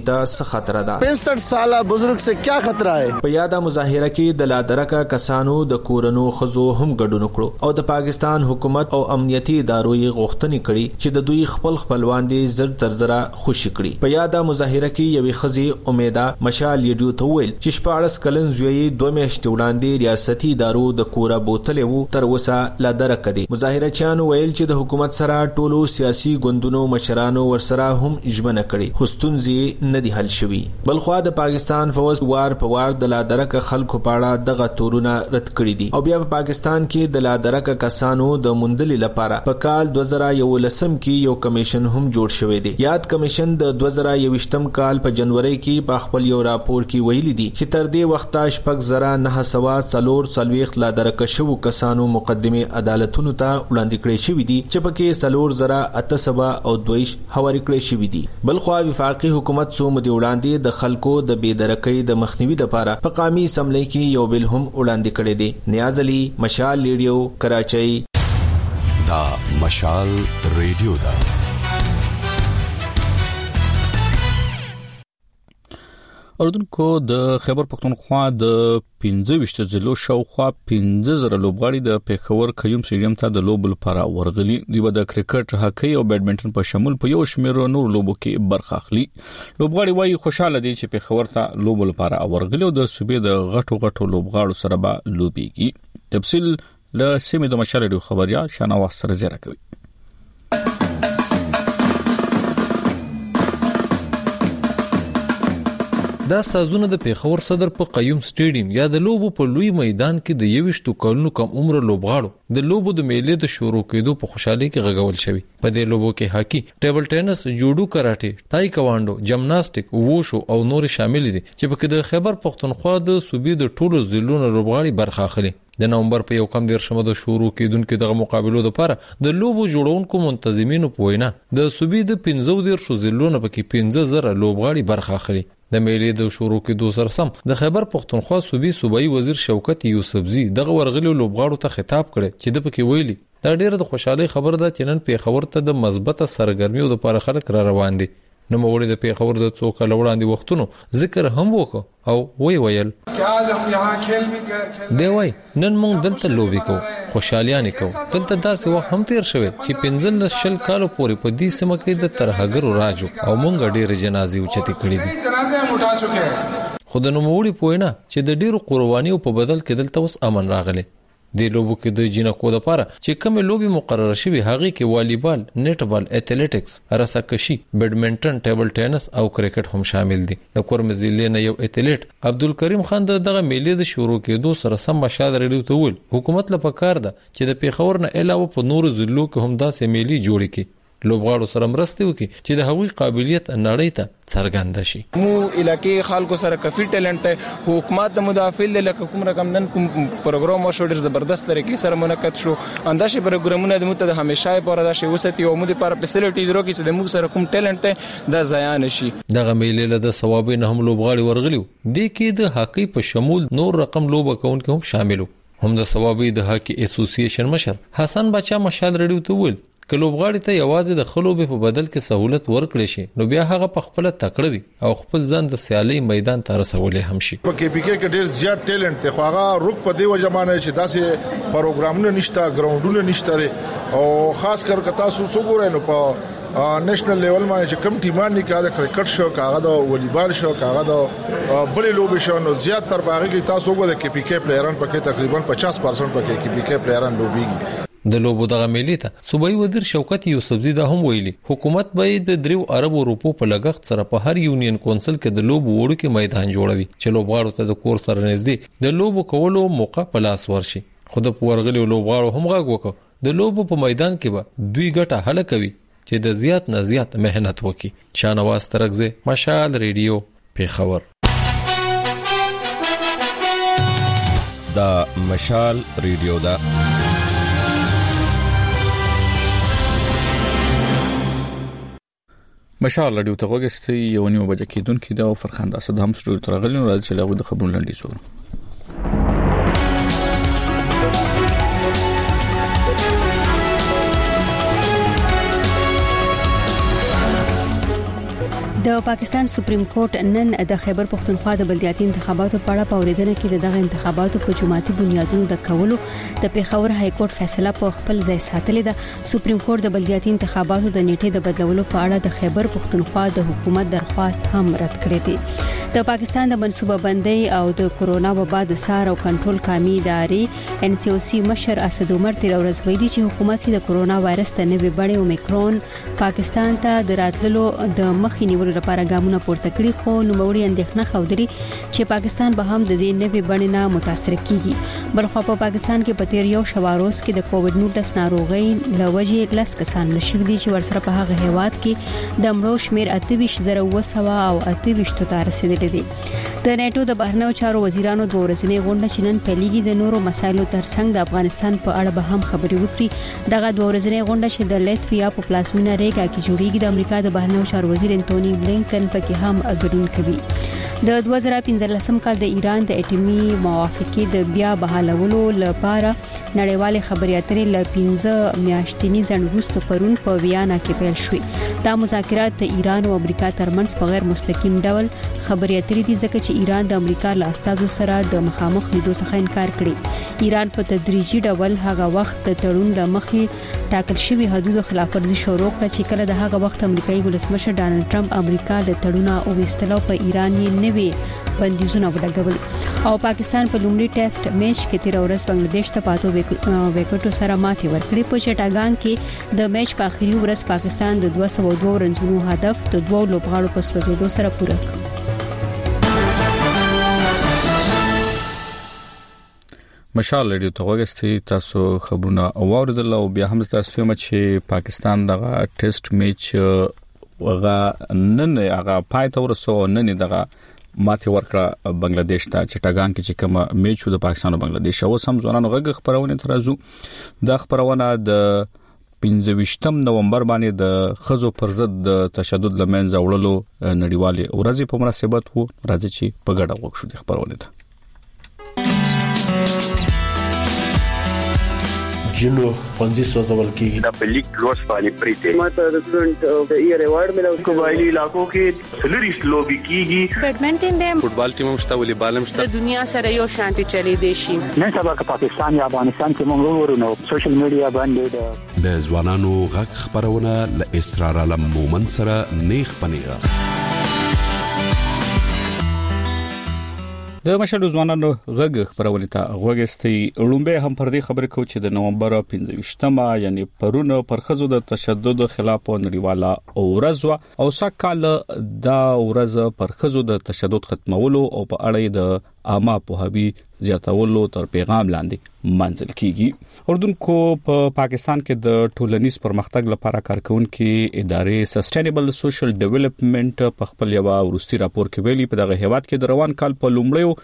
ته څه خطر ده. पैंसठ साल बुजुर्ग से क्या खतरा है. په یاده مظاهره کې د لادرکه کسانو د کورونو خزو هم ګډون کړو او د پاکستان حکومت او امنیتي ادارو یې غوښتنې کړې چې د دوی خپل خپلوان دي زر تر زره خوشی کړي. په یاده مظاهره کې یوې خزي امیده مشال لیډیو ته ویل چې شپاړس کلن زوی دوه میاشتې وړاندې ریاستي ادارو د کوره بوتلې وو تر اوسه لادرکه دي. مظاهرچیانو ویل چې د حکومت سره ټولو سیاسي ګوندونو مشرانو ورسره هم ژمنه کړي خو ستونزې نه دي حل شوي. بلخوا د پاکستان فوج وار په وار د لادرکه خلکو په اړه دغه تورونه رد کړي دي او بیا په پاکستان کې د لادرکه کسانو د موندلې لپاره په کال دوه زره یولسم کې یو کمیشن هم جوړ شوی دی. یاد کمیشن د دوه زره یوویشتم کال په جنوري کې په خپل یو راپور کې ویلي دي چې تر دې وخته شپږ زره نه سوه څلور څلوېښت لادرکه شوو کسانو مقدمه عدالتونو ته وړاندې کړې شوې دي چې پکې څلور زره اته سوه او دویش هواري کړې شوې دي. بلخوا وفاقي حکومت څو مودې وړاندې د خلکو د بېدرکۍ د مخنیوي لپاره په قومي اسمبلی کې یو بل هم وړاندې کړی دی. نیاز علي، مشال ریډیو، کراچۍ. دا مشال ریډیو دا اردوونکو د خیبر پختونخوا د پنځه ویشت ضلعو شاوخوا پنځه زره لوبغاړي د پیښور قیوم سټیډیم ته د لوبو لپاره ورغلي. دوی د کرکټ، هاکی او بیډمنټن په شمول په یو شمېر نور لوبو کې برخه اخلي. لوبغاړي وايي خوشاله دي چې پیښور ته لوبو لپاره ورغلي او د صوبې د غټو غټو لوبغاړو سره به لوبيږي. تفصیل له سیمې د مشال ریډیو خبريال شانواز سره زیاته کوي. دا سازونه د پیښور صدر په قیوم سټیډیم یا د لوبو په لوی میدان کې د یوشتو کلونو کم عمر لوبغاړو د لوبو د میلې د شروع کېدو په خوشحالي کې غږول شوی. په دې لوبو کې هاکی، ټیبل ټینس، جوډو، کراټه، تای کوانډو، جمناستیک، ووشو او نور شامل دي چې په کې د خیبر پختونخوا د صوبې د ټولو ضلعو لوبغاړي برخه اخلي. د نومبر په یو کم دیرشمه د شروع کېدونکو دغه مقابلو لپاره د لوبو جوړونکو منتظمینو په وینا د صوبې د پنځه دیرشو ضلعو په کې پنځه زره لوبغاړي برخه اخلي. د میلې د شروع کېدو سره سم د خیبر پختونخوا صوبې صوبایي وزیر شوکت یوسفزي دغه ورغلي لوبغاړو ته خطاب کړي چې د پکې ویلي دا ډیره د خوشحالي خبر ده چې نن پیښور ته د مثبته سرګرمیو لپاره خلک را روان دي. نو موږ د پیښور د څو کال وړاندې وختونو ذکر هم وکړو او وی ویل دی وای نن موږ دلته لوبي کوو، خوشحالیانه کوو. دلته داسې وخت هم تیر شوی چې پنځلس شل کالو پورې په دې سیمه کې د ترهګرو راجو او موږ ډېر جنازې اوچتې کړې دي. خو د نوموړي په وینا چې د ډېرو قربانیو په بدل کې دلته اوس امن راغلی. د لوبو کې د جنکو لپاره چې کوم لوبي مقرره شوی هغه کې والیبال، نیټبال، اتلیټکس، رساکشي، بیډمنټن، ټیبل ټینس او کرکټ هم شامل دي. د کورم ضلع نه یو اتلیټ عبدالکریم خان دغه میلې د شروع کېدو سره سم مشال ریډیو ته ویل حکومت لپاره کار ده چې د پیښور نه علاوه په نورو ضلعو کې هم داسې میلې جوړ کړي، لوبغاړو سره مرسته وکړي چې د هغوی قابلیت نړۍ ته څرګند شي. مو علاقې خلکو سره کافي ټیلنټ ته حکومت د مدافعین لکه کوم رقم نن کوم پروګرام شو ډیر زبردست طریقې سره منعقد شو. انداشه پروګرامونه د متد همیشه لپاره د شی وستی او مو لپاره فیسیلیټی درو کې چې د مو سره کوم ټیلنټ ته د ضایع نشي. دغه میلې له ثوابین هم لوبغاړي ورغلیو. د کې د هاکی په شمول نور رقم لوبه کوونکي هم شاملو. هم د ثوابي د هاکی اسوسییشن مشر حسن بچا مشال ریډیو ته ویل که لوبغاړي ته یوازې د خلوبې په بدل کې سہولت ورکړي شي نو بیا هغه په خپل تکړه وي او خپل ځان د سیالي میدان ته رسولې هم شي. په کې پی کې کې ډېر زیات ټیلنټ ته خو هغه روک په دی وجمانه چې داسې پروګرامونه نشته، ګراوندونه نشته او خاص کر کتا سو سو ګورې نو په نېشنل لیول باندې چې کم ټیمان نه کاده کرکټ شو، کاغه د والیبال شو، کاغه د بلې لوبې شو نو زیات تر باغ کې تاسو وګورئ کې پی کې پلیران پکې تقریبا پچاس پرسنټ پکې کې پی کې پلیران لوبيږي. د لوبو دغه میلې ته صوبایي وزیر شوکت یوسفزي دا هم ویلي حکومت به د دریو اربو روپو په لګښت سره په هر یونین کونسل کې د لوبو وړو کې میدان جوړوي چې لوبغاړو ته د کور سره نږدې د لوبو کولو موقع په لاس ورشي. خو د پورغلي لوبغاړو هم غږ وکړ د لوبو په میدان کې به دوی ګټه حل کوي چې د زیات نه زیات مهنت وکړي. شانواز ترغزه، مشال ریډیو، پیښور. دا مشال ریډیو دا مشال ریډیو ته وګورئ یو نیمه بجې کېدونکې دا فرخنده اسد هم سټوډیو ته راغلی نو راځي چې له د خبرونو لاندې شو. د پاکستان سپریم کورټ نن د خیبر پختونخوا د بلدیاتي انتخاباتو په اړه پوریدنه کې دغه انتخاباتو په جماعتي بنیادونو د کولو د پیښور های کورټ فیصله په خپل ځای ساتلې ده. سپریم کورټ د بلدیاتي انتخاباتو د نیټې د بدلولو په اړه د خیبر پختونخوا د حکومت درخواست هم رد کړی دی. د پاکستان د منصوبه بندي او د کورونا وبا د سار او کنټرول قومي ادارې ان سی او سی مشر اسد عمر تیر ورځ ویلي چې حکومت د کورونا وایرس ته نوې بڼه اومیکرون پاکستان ته د راتللو د مخې نیولو لپاره ګامونه پورته کړي، خو نوموړي اندېښنه خوندري چې پاکستان به هم د دې نوې بڼې نه متاثر کیږي. بلخو په پاکستان کې په تیر یو شواروز کې د کووډ نولس ناروغي لوجې لس کسان نشي دي چې ورسره په هغه هیواد کې د مړو شمیر اته ویشت زره وسوه او اته ویشت ته رسیدلی دی. د نیټو د بهرنیو چارو وزیرانو د ورځنی غونډه چې نن پیلېږي د نورو مسایلو ترڅنګ د افغانستان په اړه به هم خبرې وکړي. دغه د ورځنی غونډه چې د لیتویا په پلازمینه ریګا کې جوړیږي د امریکا د بهرنیو چارو وزیر انټونی بلینکن پکې هم ګډون کوي. د دوه زره پنځلسم کال د ایران د اټومي موافقې د بیا بحالولو لپاره نړیوال خبري اترې ل پنځه میاشتنی ځنډ وروسته پرون په ویانا کې پیل شوې. دا مذاکرات د ایران او امریکا ترمنځ په غیر مستقیم ډول خبري اترې دي ځکه چې ایران د امریکا له استازو سره د مخامخ لیدو څخه انکار کړي. ایران په تدریجي ډول هغه وخت د تړون د مخې ټاکل شوی حدودو خلاف ورزي شروع کړه چې کله د هغه وخت امریکایي ولسمشر ډانلډ ټرمپ امریکا د تړونه او وستلو په ایران یې نوې بندیزونه ولګول. او پاکستان په لومړي ټیسټ میچ کې تیر ورځ بنگلاديش ته پاتو وکټو سره ماتې ورکړې. په چټاګان کې د میچ په اخري ورځ پاکستان د دوه سوه دوه رنزونو هدف د دوه لوبغاړو په سوځېدو سره پوره کړ. مشال ریډیو ته وګورئ، تاسو خبرونه اوریدل او بیا هم تاسو هم چې پاکستان دغه ټیسټ میچ وغه نن هغه پای ته ورسو نن دغه ماته ورکړه بنگلاديش ته چټاګان کې چې کوم میچ د پاکستان او بنگلاديش او سم ځوانانو غږ خبرونه ترازو د خبرونه د پنځه ویشتم نومبر باندې د خزو پر ضد د تشدد لمنځه وړلو نړیوالې ورځې په مناسبت وو راځي چې په ګډه وښو د خبرونه ده. جنو پنځه سوځول کېږي د پلیک لوس باندې پریته ماته د سټډنټ د ایئر ایوارډ ملو قبایلی علاقو کې سلریس لوبي کیږي، بیډمنټن دی، فوټبال ټیم مشته، والیبال مشته، د دنیا سره یو شانتي چلی دی شي. نن سبا که پاکستان یا افغانستان کې موږ ورونو سوشل میډیا باندې د ځوانانو غږ خبرونه ل اسرار علم مومن سره نیخ پنیغه د مشهور ځوانانو غږ خبرونه ته غوږستي. لومبه هم پر دې خبرې کو چې د نومبر پنځه ویشتمه یعنی پرونه پر خزو د تشدد خلاف نړیواله ورځ او سکهال دا ورځ پر خزو د تشدد ختمولو او په اړه د عامه پوهاوی زیاتولو تر پیغام لاندې منځل کیږي. اردن کو په پا پاکستان کې د ټولنیز پرمختګ لپاره کارکونکو ادارې سسټینبل سوشل ډیولپمنٹ په خپل یو ورستي راپور کې ویلي په دغه هیواد کې د روان کال په لومړیو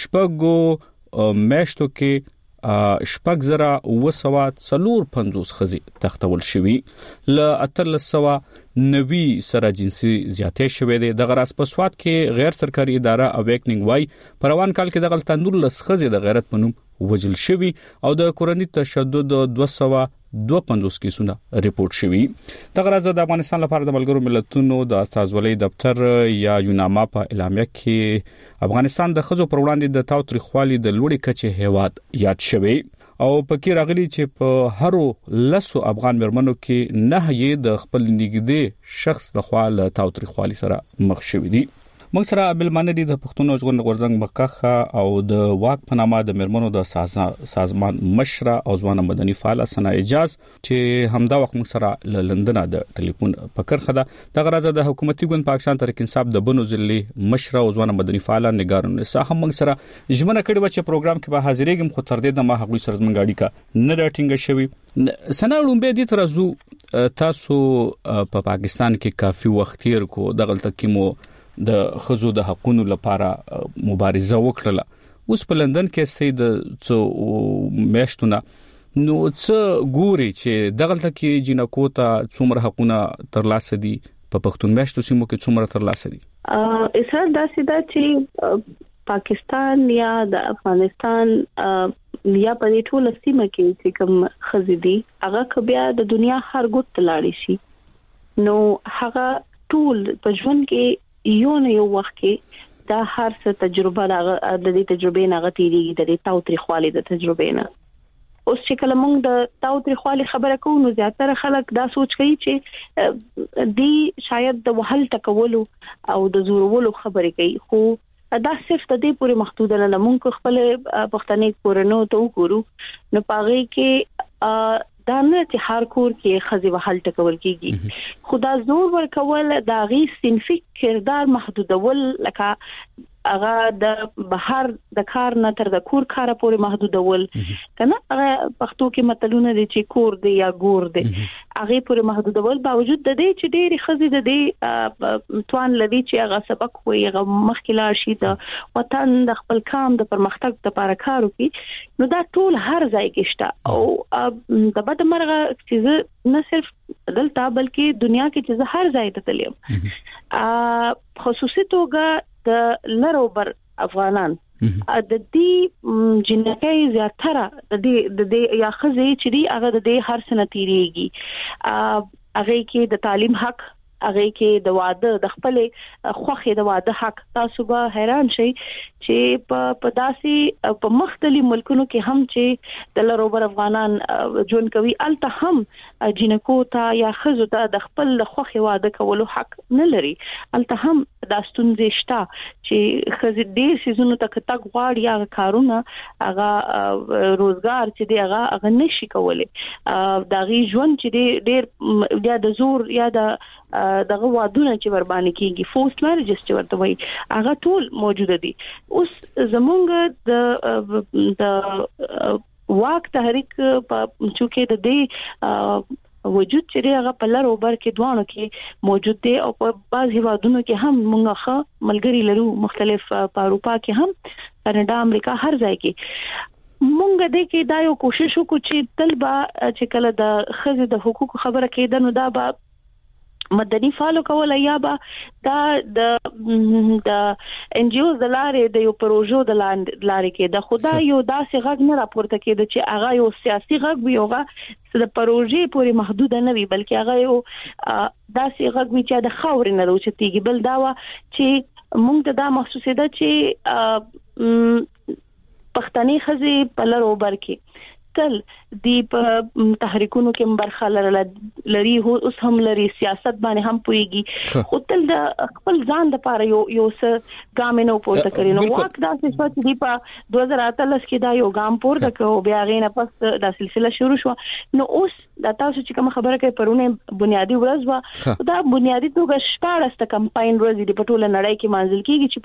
شپږو میاشتو کې شپږ زره وسوه څلور پنځوس خزي تختول شوی ل اتلس سوه نوي سره جنسي زیاتې شوې ده. د غراس په سواد کې غیر سرکاري اداره اویکنینګ وای په روان کال کې د غلطان نور لس خزي د غیرت پنوم وجل شوی او د کورنۍ تشدد دوه سوه دوه پنځوس کیسونه ریپورت شوی. د غراز د افغانستان لپاره د ملګرو ملتونو د استازولۍ دفتر یا یوناما په اعلامیه کې افغانستان د خزو پر وړاندې د تاوتریخوالي د لوړې کچې هیواد یاد شوی او پکې راغلي چې په هرو لسو افغان مرمنو کې نه یې د خپل نږدې شخص د خوا له تاوتریخوالي سره مخ شوی دي. موږ سره بلمانه دي د پښتون ژغورنې غورځنګ مخکخه او د واک په نامه د مرمنو د سازمان مشره او ځوان مدني فعال سنا اجاز چې همدا وخت موږ سره ل لندن د ټلیفون پکړه ده. د غرض د حکومتي ګوند پاکستان تحریک انصاف د بنو ضلع مشره او ځوان مدني فعال نگارون نساء هم موږ سره ژمنه کړې و چې پروګرام کې به حاضرېږم، خو تر دې د ما هغوی سره زموږ اړیکه نه راټینګه شوې. سنا لومبه دي ترازو تاسو په پا پاکستان کې کافي وخت تیر کو د غلطه کې مو د خزو د حقونو لپاره مبارزه وکړه. اوس په لندن کې سید څو میاشتونه نو څه ګوري چې دغلته کې جنکو ته څومره حقونه ترلاسه دي په پښتون میاشتو سیمو کې څومره ترلاسه دي؟ ا اسره دا سیده چې پاکستان یا د افغانستان یا په دې ټول سیمه کې چې کوم خزي دي هغه کبیا د دنیا هر ګوت لاړ شي نو هغه ټول په ژوند کې یو نه یو وخت کې دا هر څه تجربه د دې تجربې نه غتیږي د دې تاوتریخوالي د تجربې نه. اوس چې کله موږ د تاوتریخوالي خبره کوو نو زیاتره خلک دا سوچ کوي چې دی شاید د وهل ټکولو او د زورولو خبرې کوي، خو دا صرف د دې پورې محدود نه ده. موږ خپل پښتني کورونو ته وګورو نو پاغي کې دا نه چې هر کور کې خزي وهل ټکول کیږي، خدا زور ورکول دا غي صنفي کردار محدودول لکه هغه د بهر د کار نه تر د کور کار پورې محدودول کنه. هغه پښتو کې متلونه دي چې کور دی یا ګور دی هغه پورې محدودول باوجود د دې چې ډېری خزي د دې توان لدی چې هغه سبق وي هغه مخکله شي د وطن د خپل کام د پرمختګ لپاره کار وکړي، نو دا ټول هر ځای کې شته. او د بد مرغه چې نه صرف دلته بلکې دنیا کې چې هر ځای ته تلیم خصوصي توګه د لروبر افغانان د دې جنکې زیاتره د دې د دې یا خزي چې دی هغه د دې هر سنه تیریږي، هغه کې د تعلیم حق، هغه کې د واده د خپل خوخه د واده حق. تاسو به حیران شئ چې په پداسي په مختلفو ملکونو کې هم چې د لروبر افغانان جون کوي الته هم جنکو ته یا خزو ته د خپل خوخه واده کولو حق نه لري. الته هم د ستونزې شته چې خزي ډېر سيزونو ته کتک غواړي یا کارونه هغه روزګار چې دی هغه هغه نشي کولای. دا غي ژوند چې ډېر یا د زور یا د دغه وادونه چې ور باندې کیږي فورس مارجز چې ورته وایي هغه ټول موجوده دي. اوس زمونږ د د واک تحریک په چوکې د دې وجود چې هغه په لارو بر کې دوانو کې موجود دي او په بعض هیوادونو کې هم موږ ملګری لرو مختلف په اروپا کې هم کاناډا امریکا هر ځای کې مونږ د کې دا یو کوشش وکړو چې طلبه چې کله د خزې د حقوقو خبره کېده نو دا به مدني فالو کول یا با دا د د ان جی اوز د لارې د یو پروژو د لارې کې د خدا یو داسې غږ نه راپورته کېده چې هغه یو سیاسي غږ وي، هغه د پروژې پورې محدود نه وي بلکې هغه یو داسې غږ وي چې د خاورې نه راوچتيږي. بل دا و چې موږ ته دا محسوسه ده چې پښتني خزي په لارو بر کې تل دی په تحریکونو کې برخه لري، هو اوس هم لري، سیاست باندې هم پويږي، خو تل د خپل ځان د پاره یو یو څه ګام نه پورته کړي. نو واک دا چې دی په دوه هزار اتلس کې دا یو ګام پورته کړو، بیا غینه پس دا سلسله شروع شو. نو اوس دا تاسو چې کوم خبره کوي پرونه بنیادی ورځ وا دا بنیادی توګه شپږ ست کمپاین ورځ دی په ټوله نړۍ کې منځل کیږي چې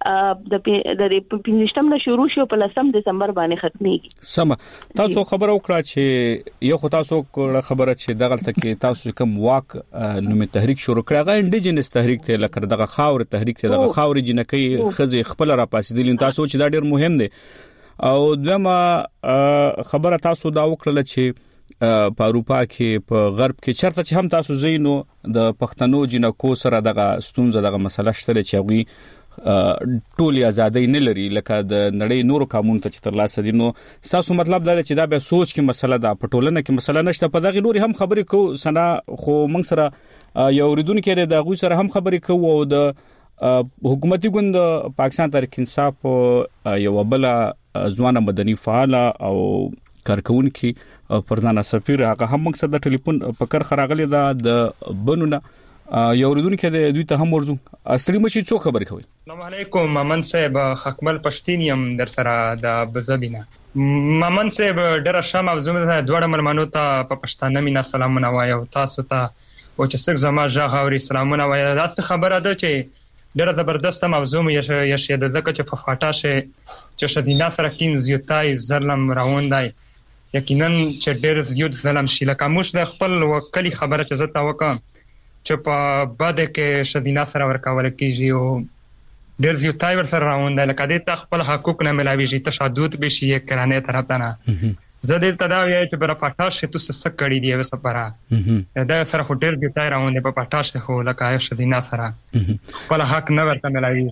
په د د پنځشتم نه شروع شو په لسم دسمبر باندې ختميږي. سم تاسو خبر وکړه چې یو خو تاسو خبره چې دغه تکي تاسو کوم واک نومي تحریک شروع کړه غا انډیجنس تحریک ته لکه دغه خاور تحریک ته دغه خاور جنکی خزي خپل را پاسېدل تاسو چې دا ډیر مهم دی. او دمه خبره تاسو دا وکړه چې په اروپا کې په غرب کې چرته چې هم تاسو زینو د پښتنو جنکو سره دغه ستونزه دغه مسله شته چې هغه ټولي ازادي نه لري لکه د نړۍ نورو قانون ته چې تر لاسه دي. نو تاسو مطلب دا چې دا به سوچ کې مسله ده په ټولنه کې مسله نشته په دغه نوري هم خبرې کو سنا خو موږ سره یو ریدونکو د غوي سره هم خبرې کو او د حکومتي ګوند پاکستان تحریک انصاف یو بل ځوان مدني فعال او کارکونکي پردانا سفیر هغه هم مقصد د ټلیفون په کار خراغلی دا د بنونه یو ردونکو د دوی ته هم ورزو اصلي مشي څو خبرې کوي. السلام علیکم مامن صاحب خکمل پښتینیم در سره د بزبینا مامن صاحب ډره شمه زموږ دوړ ملمنو ته په پښتانه مینا سلامونه وایو تاسو ته او چې څنګه زما ژغ اوري سلامونه وایو. دا څه خبره ده چې ډېر زبردست موضوع یې یې د ځکه چې په فاټاشه چې شدینا سره کین زیاتای ظلم راوندای یقینا چې ډېر زیات ظلم شي لکه موږ د خپل وکړي خبره چې زتا وکم چې په بده کې شدینا سره ورکول کیږي او ډېر زیاتای ور سره راوندای لکه د خپل حقوق نه ملاويږي تشدد به شي کرانه طرف ته نه زده تداوی چې پر پټاشه تو څه کړی دی وسپاره دا سره هوټل کې تای راوندې په پټاشه خو لکه شدینا سره خپل حق نه ورته ملاوي.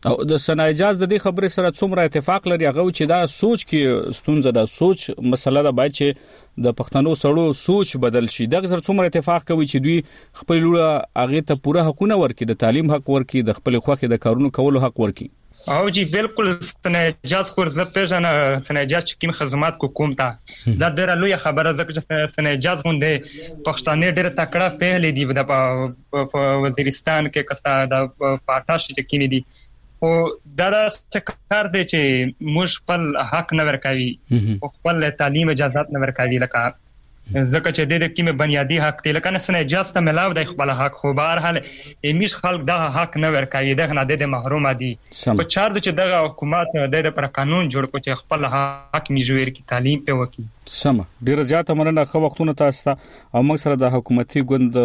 او د سنا اجازه د دې خبرې سره څومره اتفاق لري هغه چې دا سوچ کې ستونزه ده سوچ مسله ده باید چې د پښتنو سړو سوچ بدل شي دغه سره څومره اتفاق کوي چې دوی خپل لوړه هغه ته پوره حقونه ورکړي د تعلیم حق ورکړي د خپل خوخه د کارونو کولو حق ورکړي او جی بالکل سنا اجازه خور زه پیژنه سنا اجازه کوم خدمات کو کوم تا دا ډېر لوی خبره زکه چې سنا اجازه غونډه پښتانه ډېر تکړه پیلې دی د وزیرستان کې کستا د پاتاش چې کینې دي او دا د کار دی چې موږ خپل حق نه ورکوي او خپل تعلیم اجازه نه ورکوي لکه زکه چې د دې کیمه بنیادی حق دی لکه نه سن اجازه ملاو د خپل حق خو بهر حال امیش خلک دا حق نه ورکوي دغه نه د محروم دي په چار د چې دغه حکومت د پر قانون جوړ کو چې خپل حق میجویر کی تعلیم په وکی سم ډیر زیاته مننه خو وختونه تاسو ته او موږ سره د حکومتي ګوند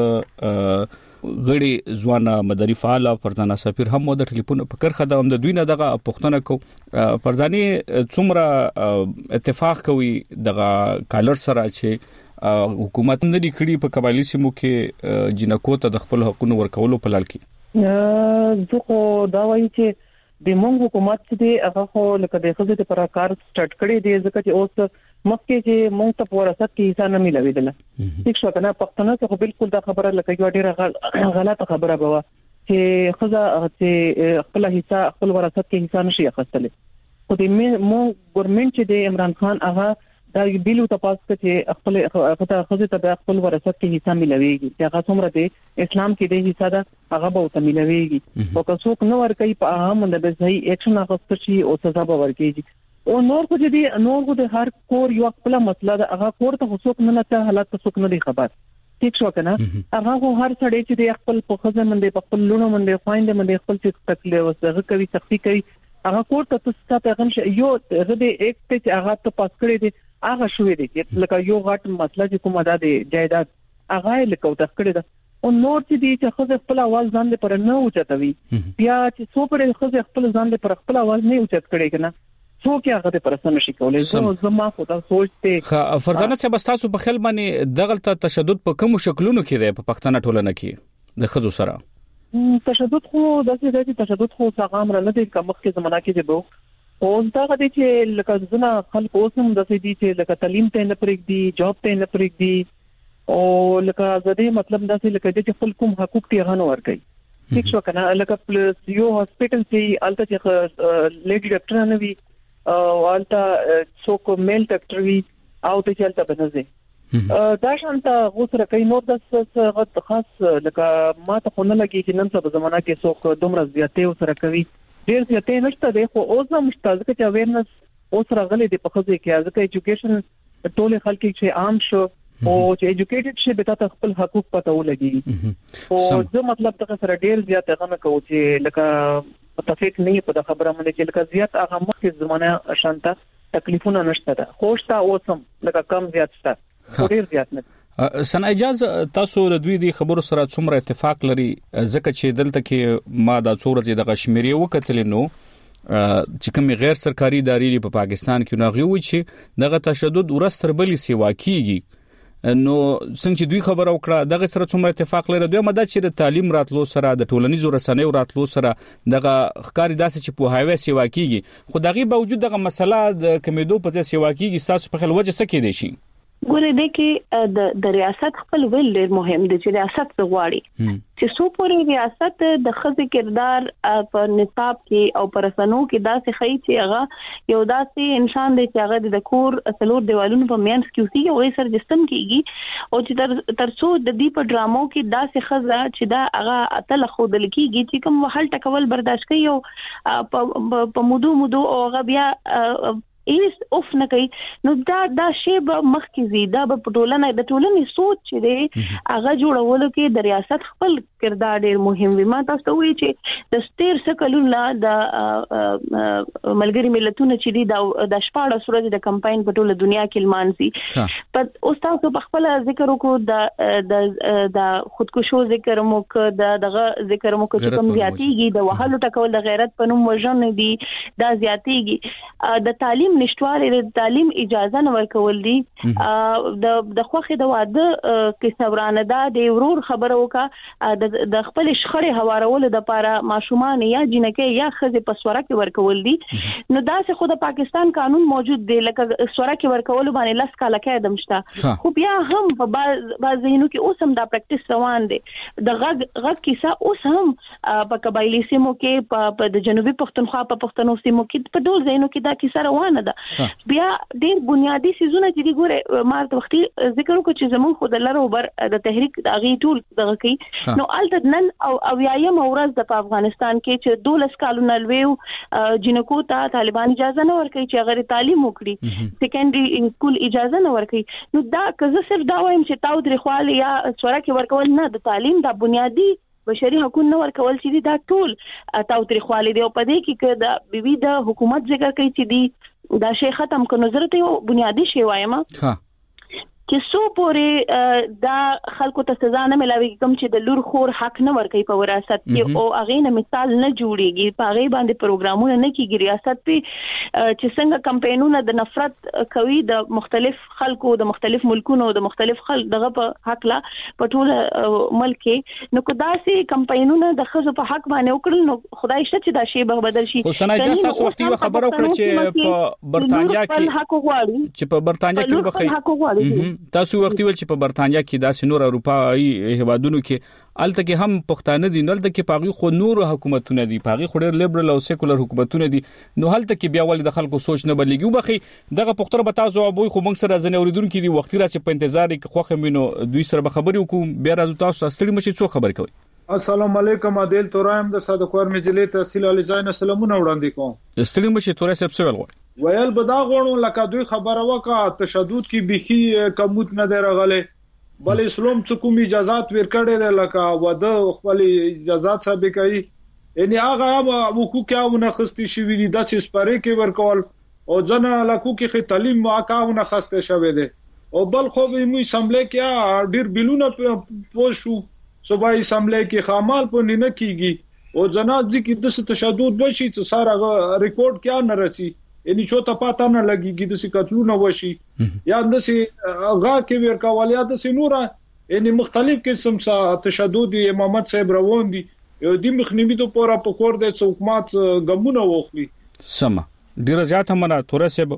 غړي ځوان مدني فعال فرزانه سفیر هم د ټلیفون په کرخه د هم د دوی نه دغه پښتنه کو فرزاني څومره اتفاق کوي دغه کالر سره چې حکومت نه دی کړی په قبایلی سیمو کې جنکو ته د خپل حقوقو ورکولو په لړ کې زه خو دا وایم چې د مونږ حکومت چې هغه خو لکه د خزې پر کار سٹارټ کړی دی ځکه چې اوس مخکې چې مونږ ته ورثت کې حصہ نه ملويدل ٹھیک شو کنه پښتنه ته بالکل دا خبره لکه یو ډیره غلطه خبره بوا چې خزه چې خپل حصہ خپل ورثت کې حصہ نشي اخیستل خو د مونږ ګورنمنت چې د عمران خان هغه دا بیلو تاسو چې خپل خطا خزه ته خپل ورثت کې حصہ ملويږي چې هغه څومره دی اسلام کې د حصہ دا هغه به ته ملويږي او که څوک نو ورکوي په هغه باندې به صحیح اکشن اخیستل شي او سزا به ورکړي او نور خو دې نور خو د هر کور یو خپل مسله ده هغه کور ته څوک نه نه حالات څوک نه دی خبر ٹھیک شو کنه هغه خو هر سړی چې د خپل په خزه باندې په خپل لونو باندې خويند باندې خپل څه تکلیف وسغه کوي سختي کوي هغه کور ته تاسو ته پیغام یو هغه د ایک ته هغه ته پاس کړی دی هغه شوې دي چې لکه یو غټ مسله چې کومه ده د جایداد هغه لکه وته کړی ده او نور چې دي چې خزه خپل आवाज ځان لپاره نه اوچتوي بیا چې څو پر خزه خپل ځان لپاره خپل आवाज نه اوچت کړي کنه څو کې هغه پر سم شي کولای زه زما خو دا سوچته فرزانه صاحب تاسو په خل باندې دغلت تشدد په کوم شکلونو کې دی په پښتنه ټولنه کې د خزو سره تشدد خو داسې دی چې تشدد خو څنګه امر نه دی کوم کې زمانہ کې دی او دا غوډي چې لکه ځنه خلک اوسم داسې دي چې لکه تعلیم ته نه پرېږ دي جاب ته نه پرېږ دي او لکه زده مطلب داسې لکه چې خپل کوم حقوق ته غن ورکړي ٹھیک شو کنه لکه پلس یو هاسپټل چې الته چې لیډي ډاکټر نه وي او الته څوک میل ډاکټر وي او ته چلته بنځي دا شانته غوسره کوي نو د څه خاص لکه ما ته خو نه لګي چې نن څه زمانہ کې څوک دومره زیاتې وسره کوي ډیر زیاتې نشته دی خو اوس هم مشتاق چې اویرنس اوس راغلي دی په خزه کې ځکه ایجوکیشن ټول خلک چې عام شو او چې ایجوکیټډ شي به تاسو خپل حقوق پته ولګي او زه مطلب ته سره ډیر زیات غنه کوم چې لکه متفق نه په خبره باندې چې لکه زیات هغه مخکې زمانه شانته تکلیفونه نشته ده خوشته اوسم لکه کم زیات شته ډیر زیات نه سنا اجازه تاسو د دوی د خبرو سره څومره اتفاق لري ځکه چې دلته کې ما د څورځي د غشمیري وکتل نو چې کوم غیر سرکاري ادارې په پاکستان کې نو غوي چې دغه تشدد ورستر بلی سیوا کیږي نو څنګه چې دوی خبره وکړه دغه سره څومره اتفاق لري دوی مده چې د تعلیم راتلو سره د ټولنیزو رسنیو راتلو سره دغه ښکاری داسې چې په هاوی سیوا کیږي خو دغه باوجود دغه مسله د کمیدو په ځای سیوا کیږي تاسو په خل وجه سکه دي شي ګوره دې کې د د ریاست خپل ویل ډېر مهم دی چې ریاست غواړي چې څو پورې ریاست د خزې کردار په نصاب کې او پر رسنو کې داسې خی چې هغه یو داسې انسان دی چې هغه د کور اصلور دیوالونو په مینس کې اوسي او یې سر جسم کېږي او چې تر ترڅو د دې په ډرامو کې داسې خزه چې دا هغه اتل خو د لکېږي چې کوم وحل ټکول برداشت کوي او په مودو مودو او هغه بیا ایس اوف نه کوي نو دا دا شی به مخکې زی دا په ټولنه د ټولنې سوچ چې دی هغه جوړولو کې د ریاست خپل کردار ډیر مهم وي ما تاسو ته وایي چې د ستیر سکلونه د ملګری ملتونو چې دی د شپاړه سورې د کمپاین په ټوله دنیا کې لمانځي په اوس تاسو په خپل ذکر وکړو د د خودکشو ذکر مو ک د دغه ذکر مو ک چې کوم زیاتیږي د وهلو ټکول د غیرت په نوم وژن دي دا زیاتیږي د تعلیم نشټواله د تعلیم اجازه نه ورکول دي د د خوخه د واده کې سورانه ده د ورور خبره وکا د خپل شخړې هوارولو د لپاره ماشومان یا جنکه یا خزه په سوره کې ورکول دي نو دا څه خو د پاکستان قانون موجود دی لکه سوره کې ورکول باندې لاس کاله کې دمشته خو بیا هم په باز زینو کې اوس هم دا پریکټیس روان دي د غږ غږ کیسه اوس هم په قبایلی سیمو کې په د جنوبي پښتونخوا په پښتنو سیمو کې په ډول زینو کې دا کیسه روانه ده بیا ډېر بنیادی سيزونه چې دی ګوره مارته وختي ذکر وکړو چې زمون خو د لرو بر د تحریک د غي ټول دغه کوي نو الته نن او اویایم ورځ د افغانستان کې چې دولس کالونه لویو جنکو ته طالبان اجازه نه ورکړي چې غیر تعلیم وکړي سیکنډري سکول اجازه نه ورکړي نو دا که زه صرف دا وایم چې تاو درې خواله یا سوره کې ورکول نه د تعلیم د بنیادی بشري حقوق نه ورکول چې دا ټول تاو درې خواله دی او په دې کې که د بیبي د حکومت ذکر کوي چې دی دا شی ختم کړو نظر ته یو بنیادی شی وایم ها چې سو پورې دا خلکو ته سزا نه ملاوي کوم چې د لور خور حق نه ورکوي په وراثت کې او هغه نه مثال نه جوړيږي په هغه باندې پروګرامونه نه کیږي ریاست په چې څنګه کمپاینونه د نفرت کوي د مختلف خلکو د مختلف ملکونو د مختلف خلک دغه په حق لا په ټول ملک کې نو کدا سي کمپاینونه د خزو په حق باندې وکړل نو خدای شته چې دا شی به بدل شي خو سنا اجازه تاسو وختي خبرو کړ چې په برتانیا کې حق غواړي چې په برتانیا کې به حق غواړي تاسو وختي ول چې په برتانیا کې داسې نور اروپایي هیوادونو کې الته کې هم پښتانه دي نلته کې پاغي خو نور حکومتونه دي پاغي خو ډېر لیبرل او سیکولر حکومتونه دي نو هلته کې بیا ول د خلکو سوچ نه بدلېږي وبخي دغه پښتنه به تاسو ابوي خو موږ سره ځنه اوریدونکو دي وختي راسي په انتظار کې خوخه مينو دوی سره به خبرې وکوم بیا راځو تاسو ستړي مشي څو خبر کوي السلام علیکم عادل تورایم د صادقور مجلې تحصیل علي ځای نه سلامونه وړاندې کوم ستړي مشي تورای سب څه ویل ویل بدا غوړو لکه دوی خبره وکړه تشدد کې بيخي کموت نه درغله بل اسلام څه کوم اجازهات ورکړي ده لکه وده خپل اجازهات ثابت کوي یعنی هغه حقوق او نه خستي شوی دي د سپاره کې ورکول او ځنه لکو کې تعلیم واقعونه خسته شوی دي او بل خو به مو اسمبلی کې ډیر بلونه پوښو صوبایي اسمبلی کې خامال په نه کیږي او جنازي کې د تشدد وشي چې ساره ریکورډ کیا نه رسی یعنی چې ته پاته نه لګيږي د سکتلونه وشي یا د سي غا کې ورکوالیا د سنوره یعنی مختلف قسم څخه تشدد امامت صاحب روان دي یو د مخنیوي ته پورا په کور د حکومت غمونه وخلي سم ډیر زیات هم نه تور صاحب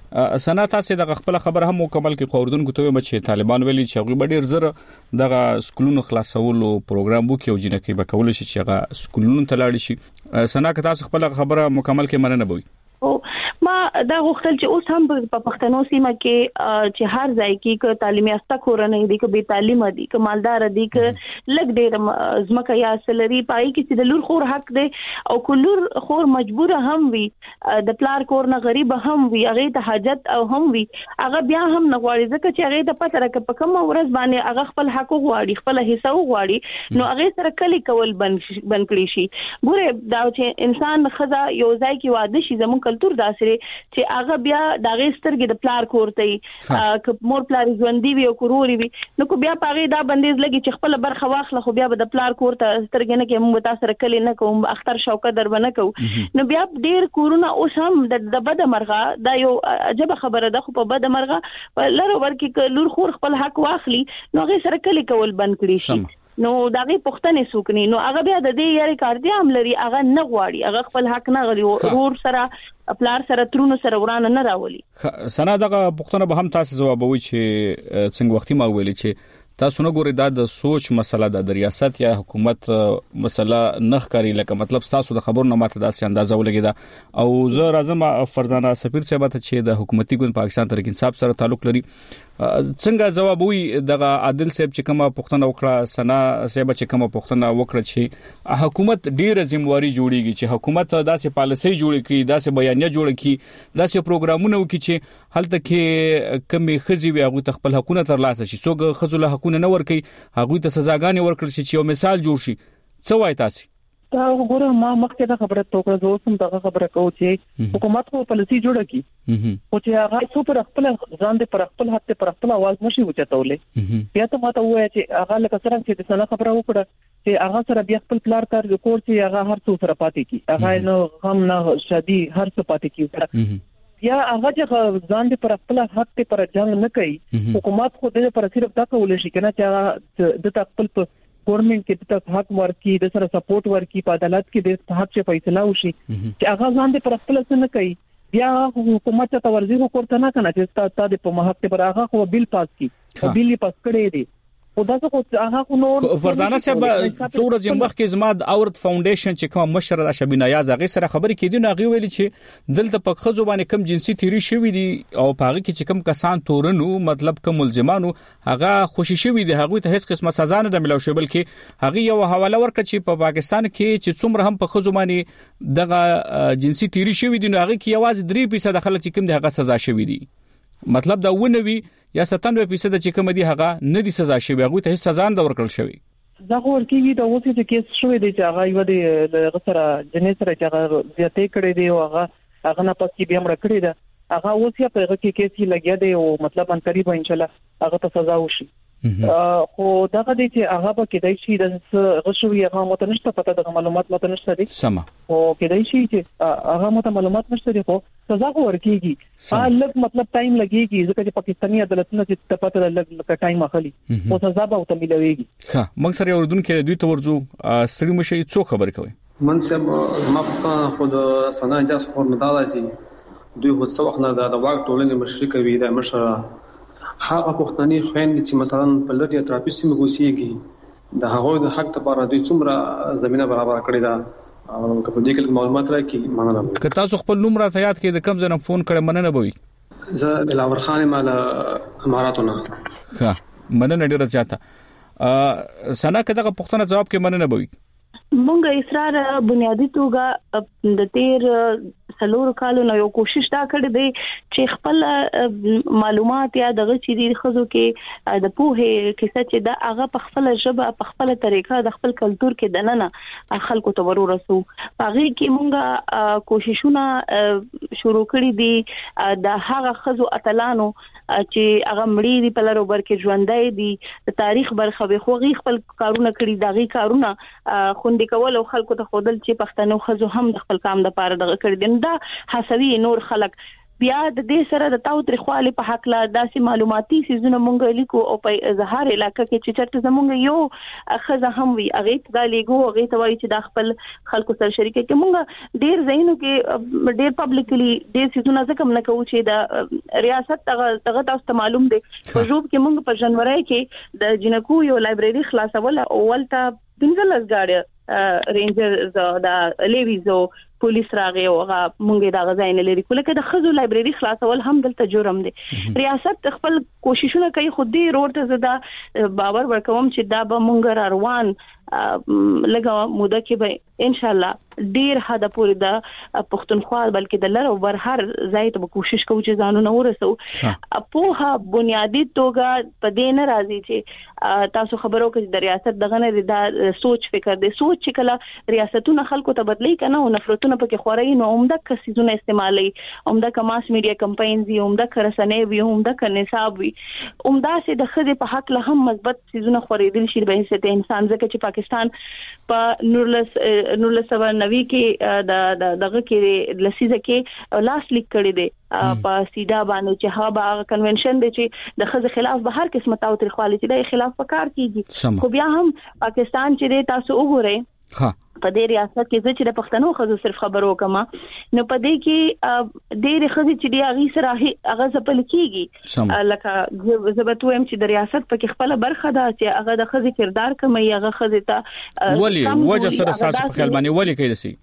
سنا تاسو د خپل خبر هم مکمل کې خوردونکو ته چې طالبان ویلي چې غوړي ډیر زره د سکولونو خلاصولو پروګرام وکي او جنکې به کول شي چې هغه سکولونو ته لاړ شي سنا که تاسو خپل خبره مکمل کې مننه بوي او ما دا غوښتل چې اوس هم په پښتنو سیمه کې چې هر ځای کې ک تعلیمي استا کورنۍ دي ک به تعلیم دي ک مالدار دي ک لګ ډېر زمکه یا سلري پای کې چې د لور خور حق دي او کلور خور مجبور هم وي د پلار کور نه غریب هم وي هغه ته حاجت او هم وي هغه بیا هم نه غواړي ځکه چې هغه ته پته راکې په کوم ورځ باندې هغه خپل حق غواړي خپل حصہ غواړي نو هغه سره کلی کول بن بن کړی شي ګوره دا چې انسان خزا یو ځای کې واده شي زمون کلچر داسره چې هغه بیا د غېسترګې د پلار کوړتي ک مور پلار ژوندۍ وي او کوروري وي نو کو بیا پاره دا بندیز لګي چې خپل برخه واخله خو بیا د پلار کوړته سترګې نه کې موږ تاسو سره کلی نه کوم اختر شوکه در بنه کو نو بیا ډیر کورونه اوس هم د بد مرغه دا یو عجب خبره ده خو په بد مرغه لره ورکی ک لور خور خپل حق واخلي نو هغه سره کلی کول بند کړی شي نو داغه پښتنې سوکني نو هغه بیا د دې یاري کار دی عملري هغه نه غواړي هغه خپل حق نه غړي ورور سره پلار سره ترونو سره ورانه نه راولي سنا دغه پښتنه به هم تاسو جوابوي چې څنګه وختي ما ویلي چې تاسو نه ګوري دا د سوچ مسله ده د ریاست یا حکومت مسله نه ښکاری لکه مطلب تاسو د خبرو نه ماته داسې اندازه ولګی دا او زه راځم فرزانه سفیر صاحب ته چې د حکومتي ګوند پاکستان تحریک انصاف سره تعلق لري څنګه جواب وي دغه عادل صاحب چې کومه پښتنه وکړه سنا صاحب چې کومه پښتنه وکړه چې حکومت ډیره ذمہواری جوړیږي چې حکومت داسې پالیسي جوړ کړي داسې بیانیه جوړ کړي داسې پروګرامونه وکړي چې هلته کې کمی خزي وي هغه خپل حقونه ترلاسه شي څوک خزو له حقونه نه ورکي هغه ته سزاګانې ورکړي چې یو مثال جوړ شي څه وایي تاسو دا وګوره ما مخکې دا خبره توګه زه سم دا خبره کوم چې حکومت خو پالیسي جوړه کی او چې هغه څو پر خپل ځان دې پر خپل حق پر خپل आवाज نشي وچتولې بیا ته ماته وایي چې هغه لکه څنګه چې د سنا خبره وکړه چې هغه سره بیا خپل پلار کار وکړ چې هغه هر څو سره پاتې کی هغه نو هم نه شادي هر څه پاتې کی یا هغه چې ځان دې پر خپل حق ته پر جنگ نه کوي حکومت خو دې پر صرف دا کول شي کنه چې د خپل ګورنمنت کې د حق ورکی د سره سپورټ ورکی په عدالت کې د حق څخه فیصله وشي چې هغه ځان دې پر خپل څه نه کوي بیا حکومت ته ورزي کوته نه کنه چې تاسو د په محق پر هغه خو بیل پاس کی او بیل پاس کړی دی او دا څه هغه خو نو فردانه صاحب څوره زمبخ کې زماد اورد فاونډیشن چې کوم مشر د شبینه یاز هغه سره خبرې کېدي نو هغه ویل چې دلته په خزو باندې کم جنسي تیری شوی دي او په هغه کې چې کم کسان تورنو مطلب کوم ملزمانو هغه خوشی شوی دي هغه ته هیڅ قسمه سزا نه ملو شو بلکې هغه یو حواله ورکړه چې په پاکستان کې چې څومره هم په خزو باندې دغه جنسي تیری شوی دي نو هغه کې یوازې درې فیصد خلک چې کم دي هغه سزا شوی دي مطلب دا ونوي یا ستانوي فیصد چې کوم دي هغه نه دي سزا شوی هغه ته سزا نه ورکړل شوی دا ورکیږي دا اوس چې کیس شوی دی چې هغه یو د غسر جنې سره چې هغه زیاتې کړې دی او هغه هغه نه پس کې بیا مړ کړی دا هغه اوس یې په هغه کې کیس لګیا دی او مطلب ان قریب ان شاء الله هغه ته سزا وشي خو دا غدي چې هغه به کېدای شي د غشوي هغه متنشته پته د معلومات متنشته دي سم او کېدای شي چې هغه مت معلومات نشته دي خو سزا ورکیږي ها لږ مطلب ټایم لګيږي ځکه چې پاکستاني عدالتونه چې پته لږ ټایم اخلي او سزا به او تملويږي ها موږ سره اردن کې دوی ته ورځو ستړي مشي څو خبر کوي منصب زما په خود سنا اجازه خور نه دادا چې دوی هڅه وخت نه د واک ټولنې مشرک وي د مشره هغه پښتني خويند چې مثلا په لټي تراپیسي مګوسیږي د هغوی د حق لپاره دوی څومره زمينه برابر کړی دا او په دې کې معلومات راکې مننه که تاسو خپل نوم راته یاد کړئ د کوم ځای فون کړئ مننه بوي زه د لاور خان مال اماراتونه ها مننه ډیره زیاته ا سنا کداغه پښتنه جواب کې مننه بوي مونږه اصرار بنیادی توګه د تیر سلور کالو نو یو کوشش دا کړی دی چې خپل معلومات یا دغه چې د خزو کې د پوهه کیسه چې دا هغه په خپل ژبه په خپل طریقه د خپل کلچر کې دننه خلکو ته ورورسو هغه کې مونږه کوششونه شروع کړی دي د هغه خزو اتلانو چې هغه مړی دی په لارو بر کې ژوندۍ دي د تاریخ برخه به خو غي خپل کارونه کړی دغه کارونه خوندې کول او خلکو ته خودل چې پښتنو خزو هم د خپل کام د پاره دغه کړی دي دا حسوي نور خلک بیا د دې سره د تاو تاریخوالي په حق لا داسې معلوماتي سيزونه مونږ لیکو او په زهار علاقې کې چې چرته زمونږ یو خزه هم وي هغه دا لیکو هغه ته وایي چې د خپل خلکو سره شریک کې مونږ ډیر زینو کې ډیر پبلکلی ډیر سيزونه ځکه نه کوو چې د ریاست دغه تاسو معلوم دي په جوب کې مونږ په جنوري کې د جنکو یو لایبرری خلاصول او ولته پنځلس غاړي رینجر د لیویزو پولیس راغی او هغه مونږه دا غځای نه لري کله کې د خزو لایبرری خلاصول هم دلته جرم دی ریاست خپل کوششونه کوي خو دې روړ ته زدا باور ورکوم چې دا به مونږ روان لګا موده کې به ان شاء الله ډیر حدا پورې د پښتونخوا بلکې د لر او بر هر ځای ته کوشش کوو چې ځانونه ورسو په بنیادی توګه په دې نه راځي چې تاسو خبرو کې د ریاست دغه نه د سوچ فکر دي سوچ چې کله ریاستونه خلکو ته بدلی کنه او نفرتونه پکې خوري نو عمده کسيزونه استعمالي عمده کماس میډیا کمپاینز وي عمده کرسنې وي عمده کنيصاب وي عمده سي د خدي په حق له هم مثبت سيزونه خوريدل شي به حیثیت انسان ځکه چې پاکستان په نورلس نورلس سبا نوي کې د دغه کې لسیزه کې لاس لیک کړی دی په سیدا باندې چې هغه کنونشن دی چې د خزه خلاف به هر قسمه تاو تاریخوالي چې د خلاف پکار کیږي خو بیا هم پاکستان چې تاسو وګورئ ها په دې ریاست کې چې د پښتنو خزو صرف خبرو کما نو په دې کې ډېر خزي چې دی هغه سره هغه ځپل کیږي لکه زبتویم چې د ریاست په خپل برخه ده چې هغه د خزي کردار کوي هغه خزي ته ولی وجه سره ساس په خیال باندې ولی کوي دسي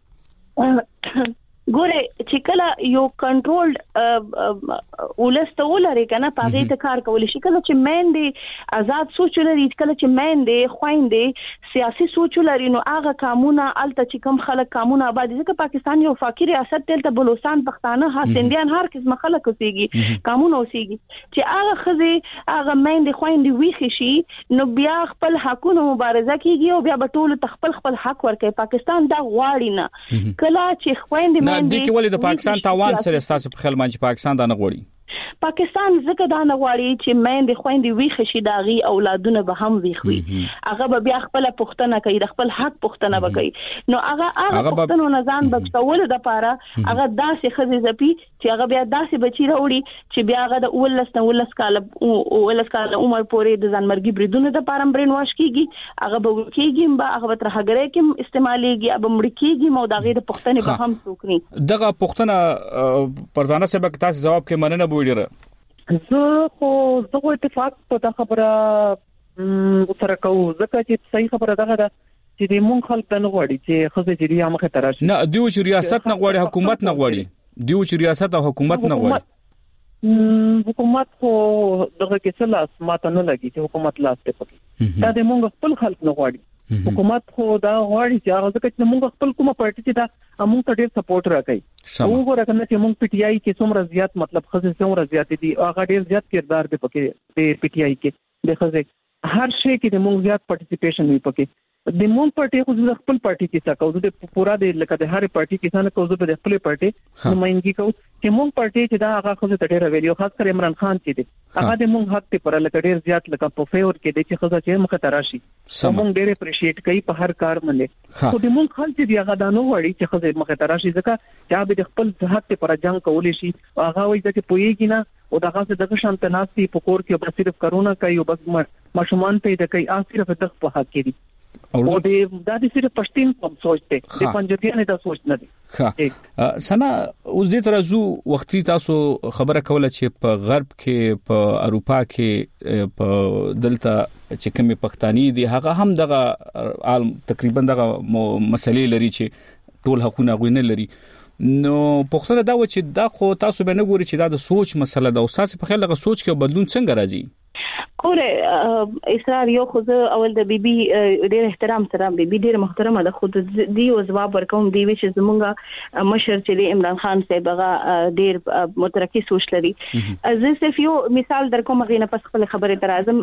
ګوره چې کله یو کنټرولډ ولسته ولري کنه پاغې ته کار کول شي کله چې مین دي آزاد سوچ لري کله چې مین دي خويندې سیاسي سوچ لري نو هغه قانونا الته چې کوم خلک قانونا آباد ځکه پاکستان یو فقیر ریاست تل بلوچستان پښتانه هاتنديان هر قسم خلک اوسېږي قانون اوسېږي چې هغه خزي هغه مین دي خويندې ویخي شي نو بیا خپل حقونو مبارزه کیږي او بیا به ټول تخپل خپل حق ورکړي پاکستان دا غواړي نه کله چې خويندې د کې ولې د پاکستان تاوان سره اساس په خیال باندې پاکستان دا نه غوړي پاکستان زکه دا نه غواړي چې مېندې خويندې ویښ شي داغي اولادونه به هم ویښ وي هغه به بیا خپل پښتنه کوي د خپل حق پښتنه وکړي نو هغه هغه پښتنو نه ځان بچول د پاره هغه داسې خزي زپی چې هغه بیا داسې بچی راوړي چې بیا هغه د اولس نه ولس کال اولس کال عمر پورې د ځانمرګي بریدونو د پاره برین واش کیږي هغه به کیږي به هغه تر هغه کې استعماليږي اب مړ کیږي مو دغه د پښتنې به هم څوک نه دغه پښتنه پردانه سبق تاسو جواب کې مننه بوډیره زه خو زه اتفاق په دا خبره سره کوم ځکه چې صحیح خبره ده چې د مونږ خلک نه غواړي چې خزه جریه مخه تراشي نه دیو چې ریاست نه غواړي حکومت نه غواړي دیو چې ریاست او حکومت نه غواړي حکومت خو دغه کې څه لاس ماته نه لګي چې حکومت لاس ته پکې دا د مونږ خپل خلک نه غواړي حکومت خو دا غواړي چې هغه ځکه چې مونږ خپل کومه پارټي چې دا موږ ته ډیر سپورټ راکړي او وګوره چې موږ پی ټی آی کې څومره زیات مطلب خزه څومره زیات دي هغه ډیر زیات کردار دی پکې د پی ټی آی کې د خزه هر شي کې د موږ زیات پارټیسیپیشن وي پکې د موږ پارټي خو د خپل پارټي کې څه کوو د پورا د لکه د هر پارټي کې څنګه کوو د خپل پارټي نمائندګي کوو چې موږ پارټي چې دا هغه خو ته ډیر ویلو خاص کر عمران خان چې دی هغه د موږ حق ته پر لکه ډیر زیات لکه په فیور کې د چې خزه چې مخ ته راشي موږ ډیر اپریشیټ کوي په هر کار باندې خو د موږ خلک دی هغه دانو وړي چې خزه مخ ته راشي ځکه چې به د خپل حق ته پر جنگ کولې شي هغه وایي چې پويږي نه او دغه څه دغه شانت ناسي په کور کې بس صرف کرونا کوي او بس ماشومان پیدا کوي ا صرف دغه په حق کې دي او د د صرف پښتين کوم سوچته د پنځتيانه دا سوچ نه دي ها سنا اوس دې ترازو وختي تاسو خبره کوله چې په غرب کې په اروپا کې په دلته چې کومي پښتاني دي هغه هم دغه تقریبا دغه مسلې لري چې ټول حقونه غوینه لري نو پښتنه دا و چې دا خو تاسو به نه ګوري چې دا د سوچ مسله ده او تاسو په خیال دغه سوچ کې بدلون څنګه راځي کوره اسرار یو خو اول د بیبي ډېر احترام سره بیبي ډېر محترمه ده خو دی او جواب ورکوم دی چې زمونږه مشر چې عمران خان صاحب هغه ډېر مترقي سوچ لري زه صرف یو مثال درکوم غینه پس خپل خبره تر اعظم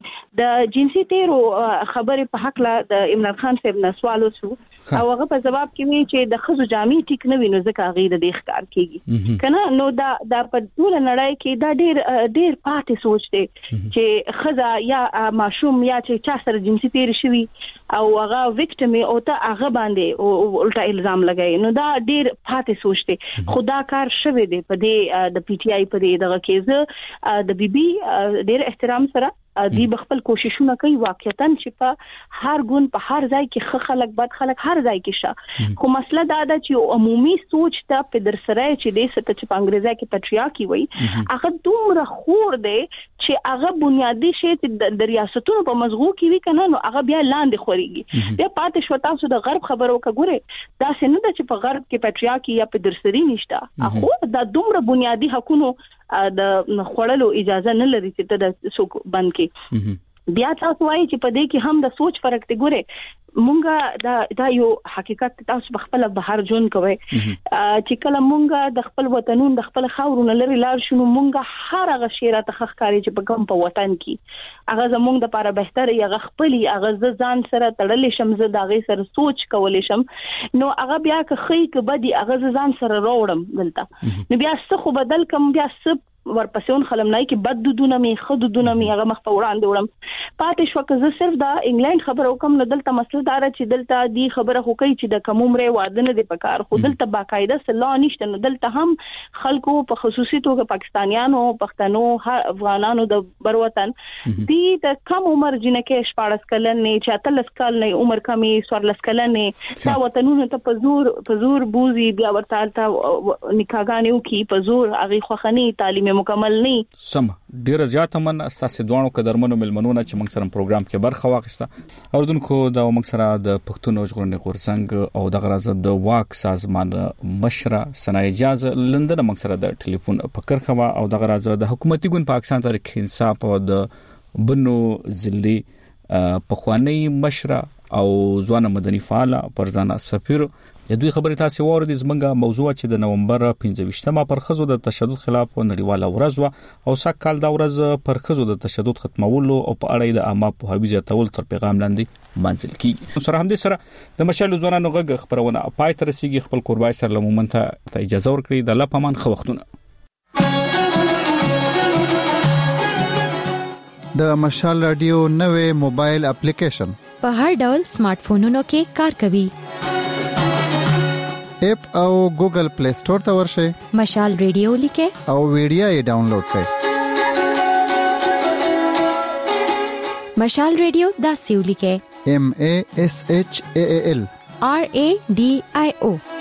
د جنسي تیرو خبره په حق لا د عمران خان صاحب نه سوال وشو او هغه په جواب کې وی چې د خزو جامي ټیک نه ویني ځکه غیر د ښکار کیږي کنه نو دا د په ټول نړۍ کې دا ډېر ډېر پاتې سوچ دی چې خزا یا ماشوم یا چې چا سره جنسي تیر شوی او هغه وکټم او ته هغه باندې او الټا الزام لګای نو دا ډیر پاتې سوچته خدا کار شوه دی په دې د پی ټی آی په دې دغه کېزه د بی بی ډیر احترام سره دی بخپل کوششونه کوي واقعیتاً چې په هر ګون په هر ځای کې خ خلک بد خلک هر ځای کې شه خو مسله دا ده چې عمومي سوچ ته په در سره چې د ست چې په انګریزي کې پټریاکی وای هغه دومره خور دی چې هغه بنیادی شی چې د ریاستونو په مزغو کې وی کنه نو هغه بیا لاندې خوريږي بیا پاتې شو تاسو د غرب خبرو وکړئ دا څنګه ده چې په غرب کې پټریاکی یا په درسري نشته هغه دا دومره بنیادی حقوقو د خړلو اجازه نه لري چې ته د سوق بند کې بیا تاسو وایي چې په دې کې هم د سوچ فرق دی ګوره مونږه دا دا یو حقیقت تاسو خپل بهر جون کوي چې کله مونږه د خپل وطنون د خپل خاورونو لري لار شنو مونږه هر هغه شیره تخخکاري چې په کوم په وطن کې هغه زمونږ د لپاره بهتره هغه خپل هغه ځان سره تړلې شم زه دا غي سره سوچ کولې شم نو هغه بیا که خې که بدی هغه ځان سره راوړم دلته نو بیا څه خو بدل کوم بیا څه ورپسون خلمنای کې بد دودونه می خود دودونه می هغه مخ په وړاندې وړم پاتې شو که زه صرف دا انګلند خبر وکم نو دلته مسله دار چې دلته دی خبره خو کوي چې د کومره واده نه دی پکار خو دلته باقاعده سلا نشته نو دلته هم خلکو په خصوصي توګه پاکستانیانو پښتنو افغانانو د بروتن دی د کم عمر جنکه شپارس کلن نه چاتلس کال نه عمر کمی سورلس کلن نه دا وطنونو ته پزور پزور بوزي بیا ورته نکاحګانیو کی پزور اغي خوخنی تعلیم مکمل نه سم ډیر زیات من اساسي دوانو قدرمنو ملمنونه چې موږ سره پروګرام کې برخه واخیسته اوردونکو دا موږ سره د پښتون ژغورنې غورځنګ او د غرض د واک سازمان مشره سنا اجازه لندن موږ سره د ټلیفون په کرخوا او د غرض د حکومتي ګوند پاکستان تحریک انصاف او د بنو ضلعي پخوانی مشره او ځوان مدني فعال پرځانا سفیر د دوی خبرې تاسو وروډي زمونږه موضوع چې د نومبر پنځه ویشتمه پر خزو د تشدد خلاف نړیواله ورځ او سږ کال دا ورځ پر خزو د تشدد ختمولو او په اړه د عامه په هویت زیاتول تر پیغام لاندې منځل کیږي سره هم د سره د مشال ځوانانو غږ خبرونه پای تر رسیدي خپل قربای سره لمومنته ته اجازه ورکړي د لپمان خو وختونه د مشال رادیو نوې موبایل اپلیکیشن په هر ډول سمارټ فونونو کې کار کوي. اپ او ګوګل پلی سٹور ته ورشئ. مشال رادیو لیکه او ویډیو یې ډاونلوډ کړئ. مشال رادیو دا سیو لیکه M A S H A A L R A D I O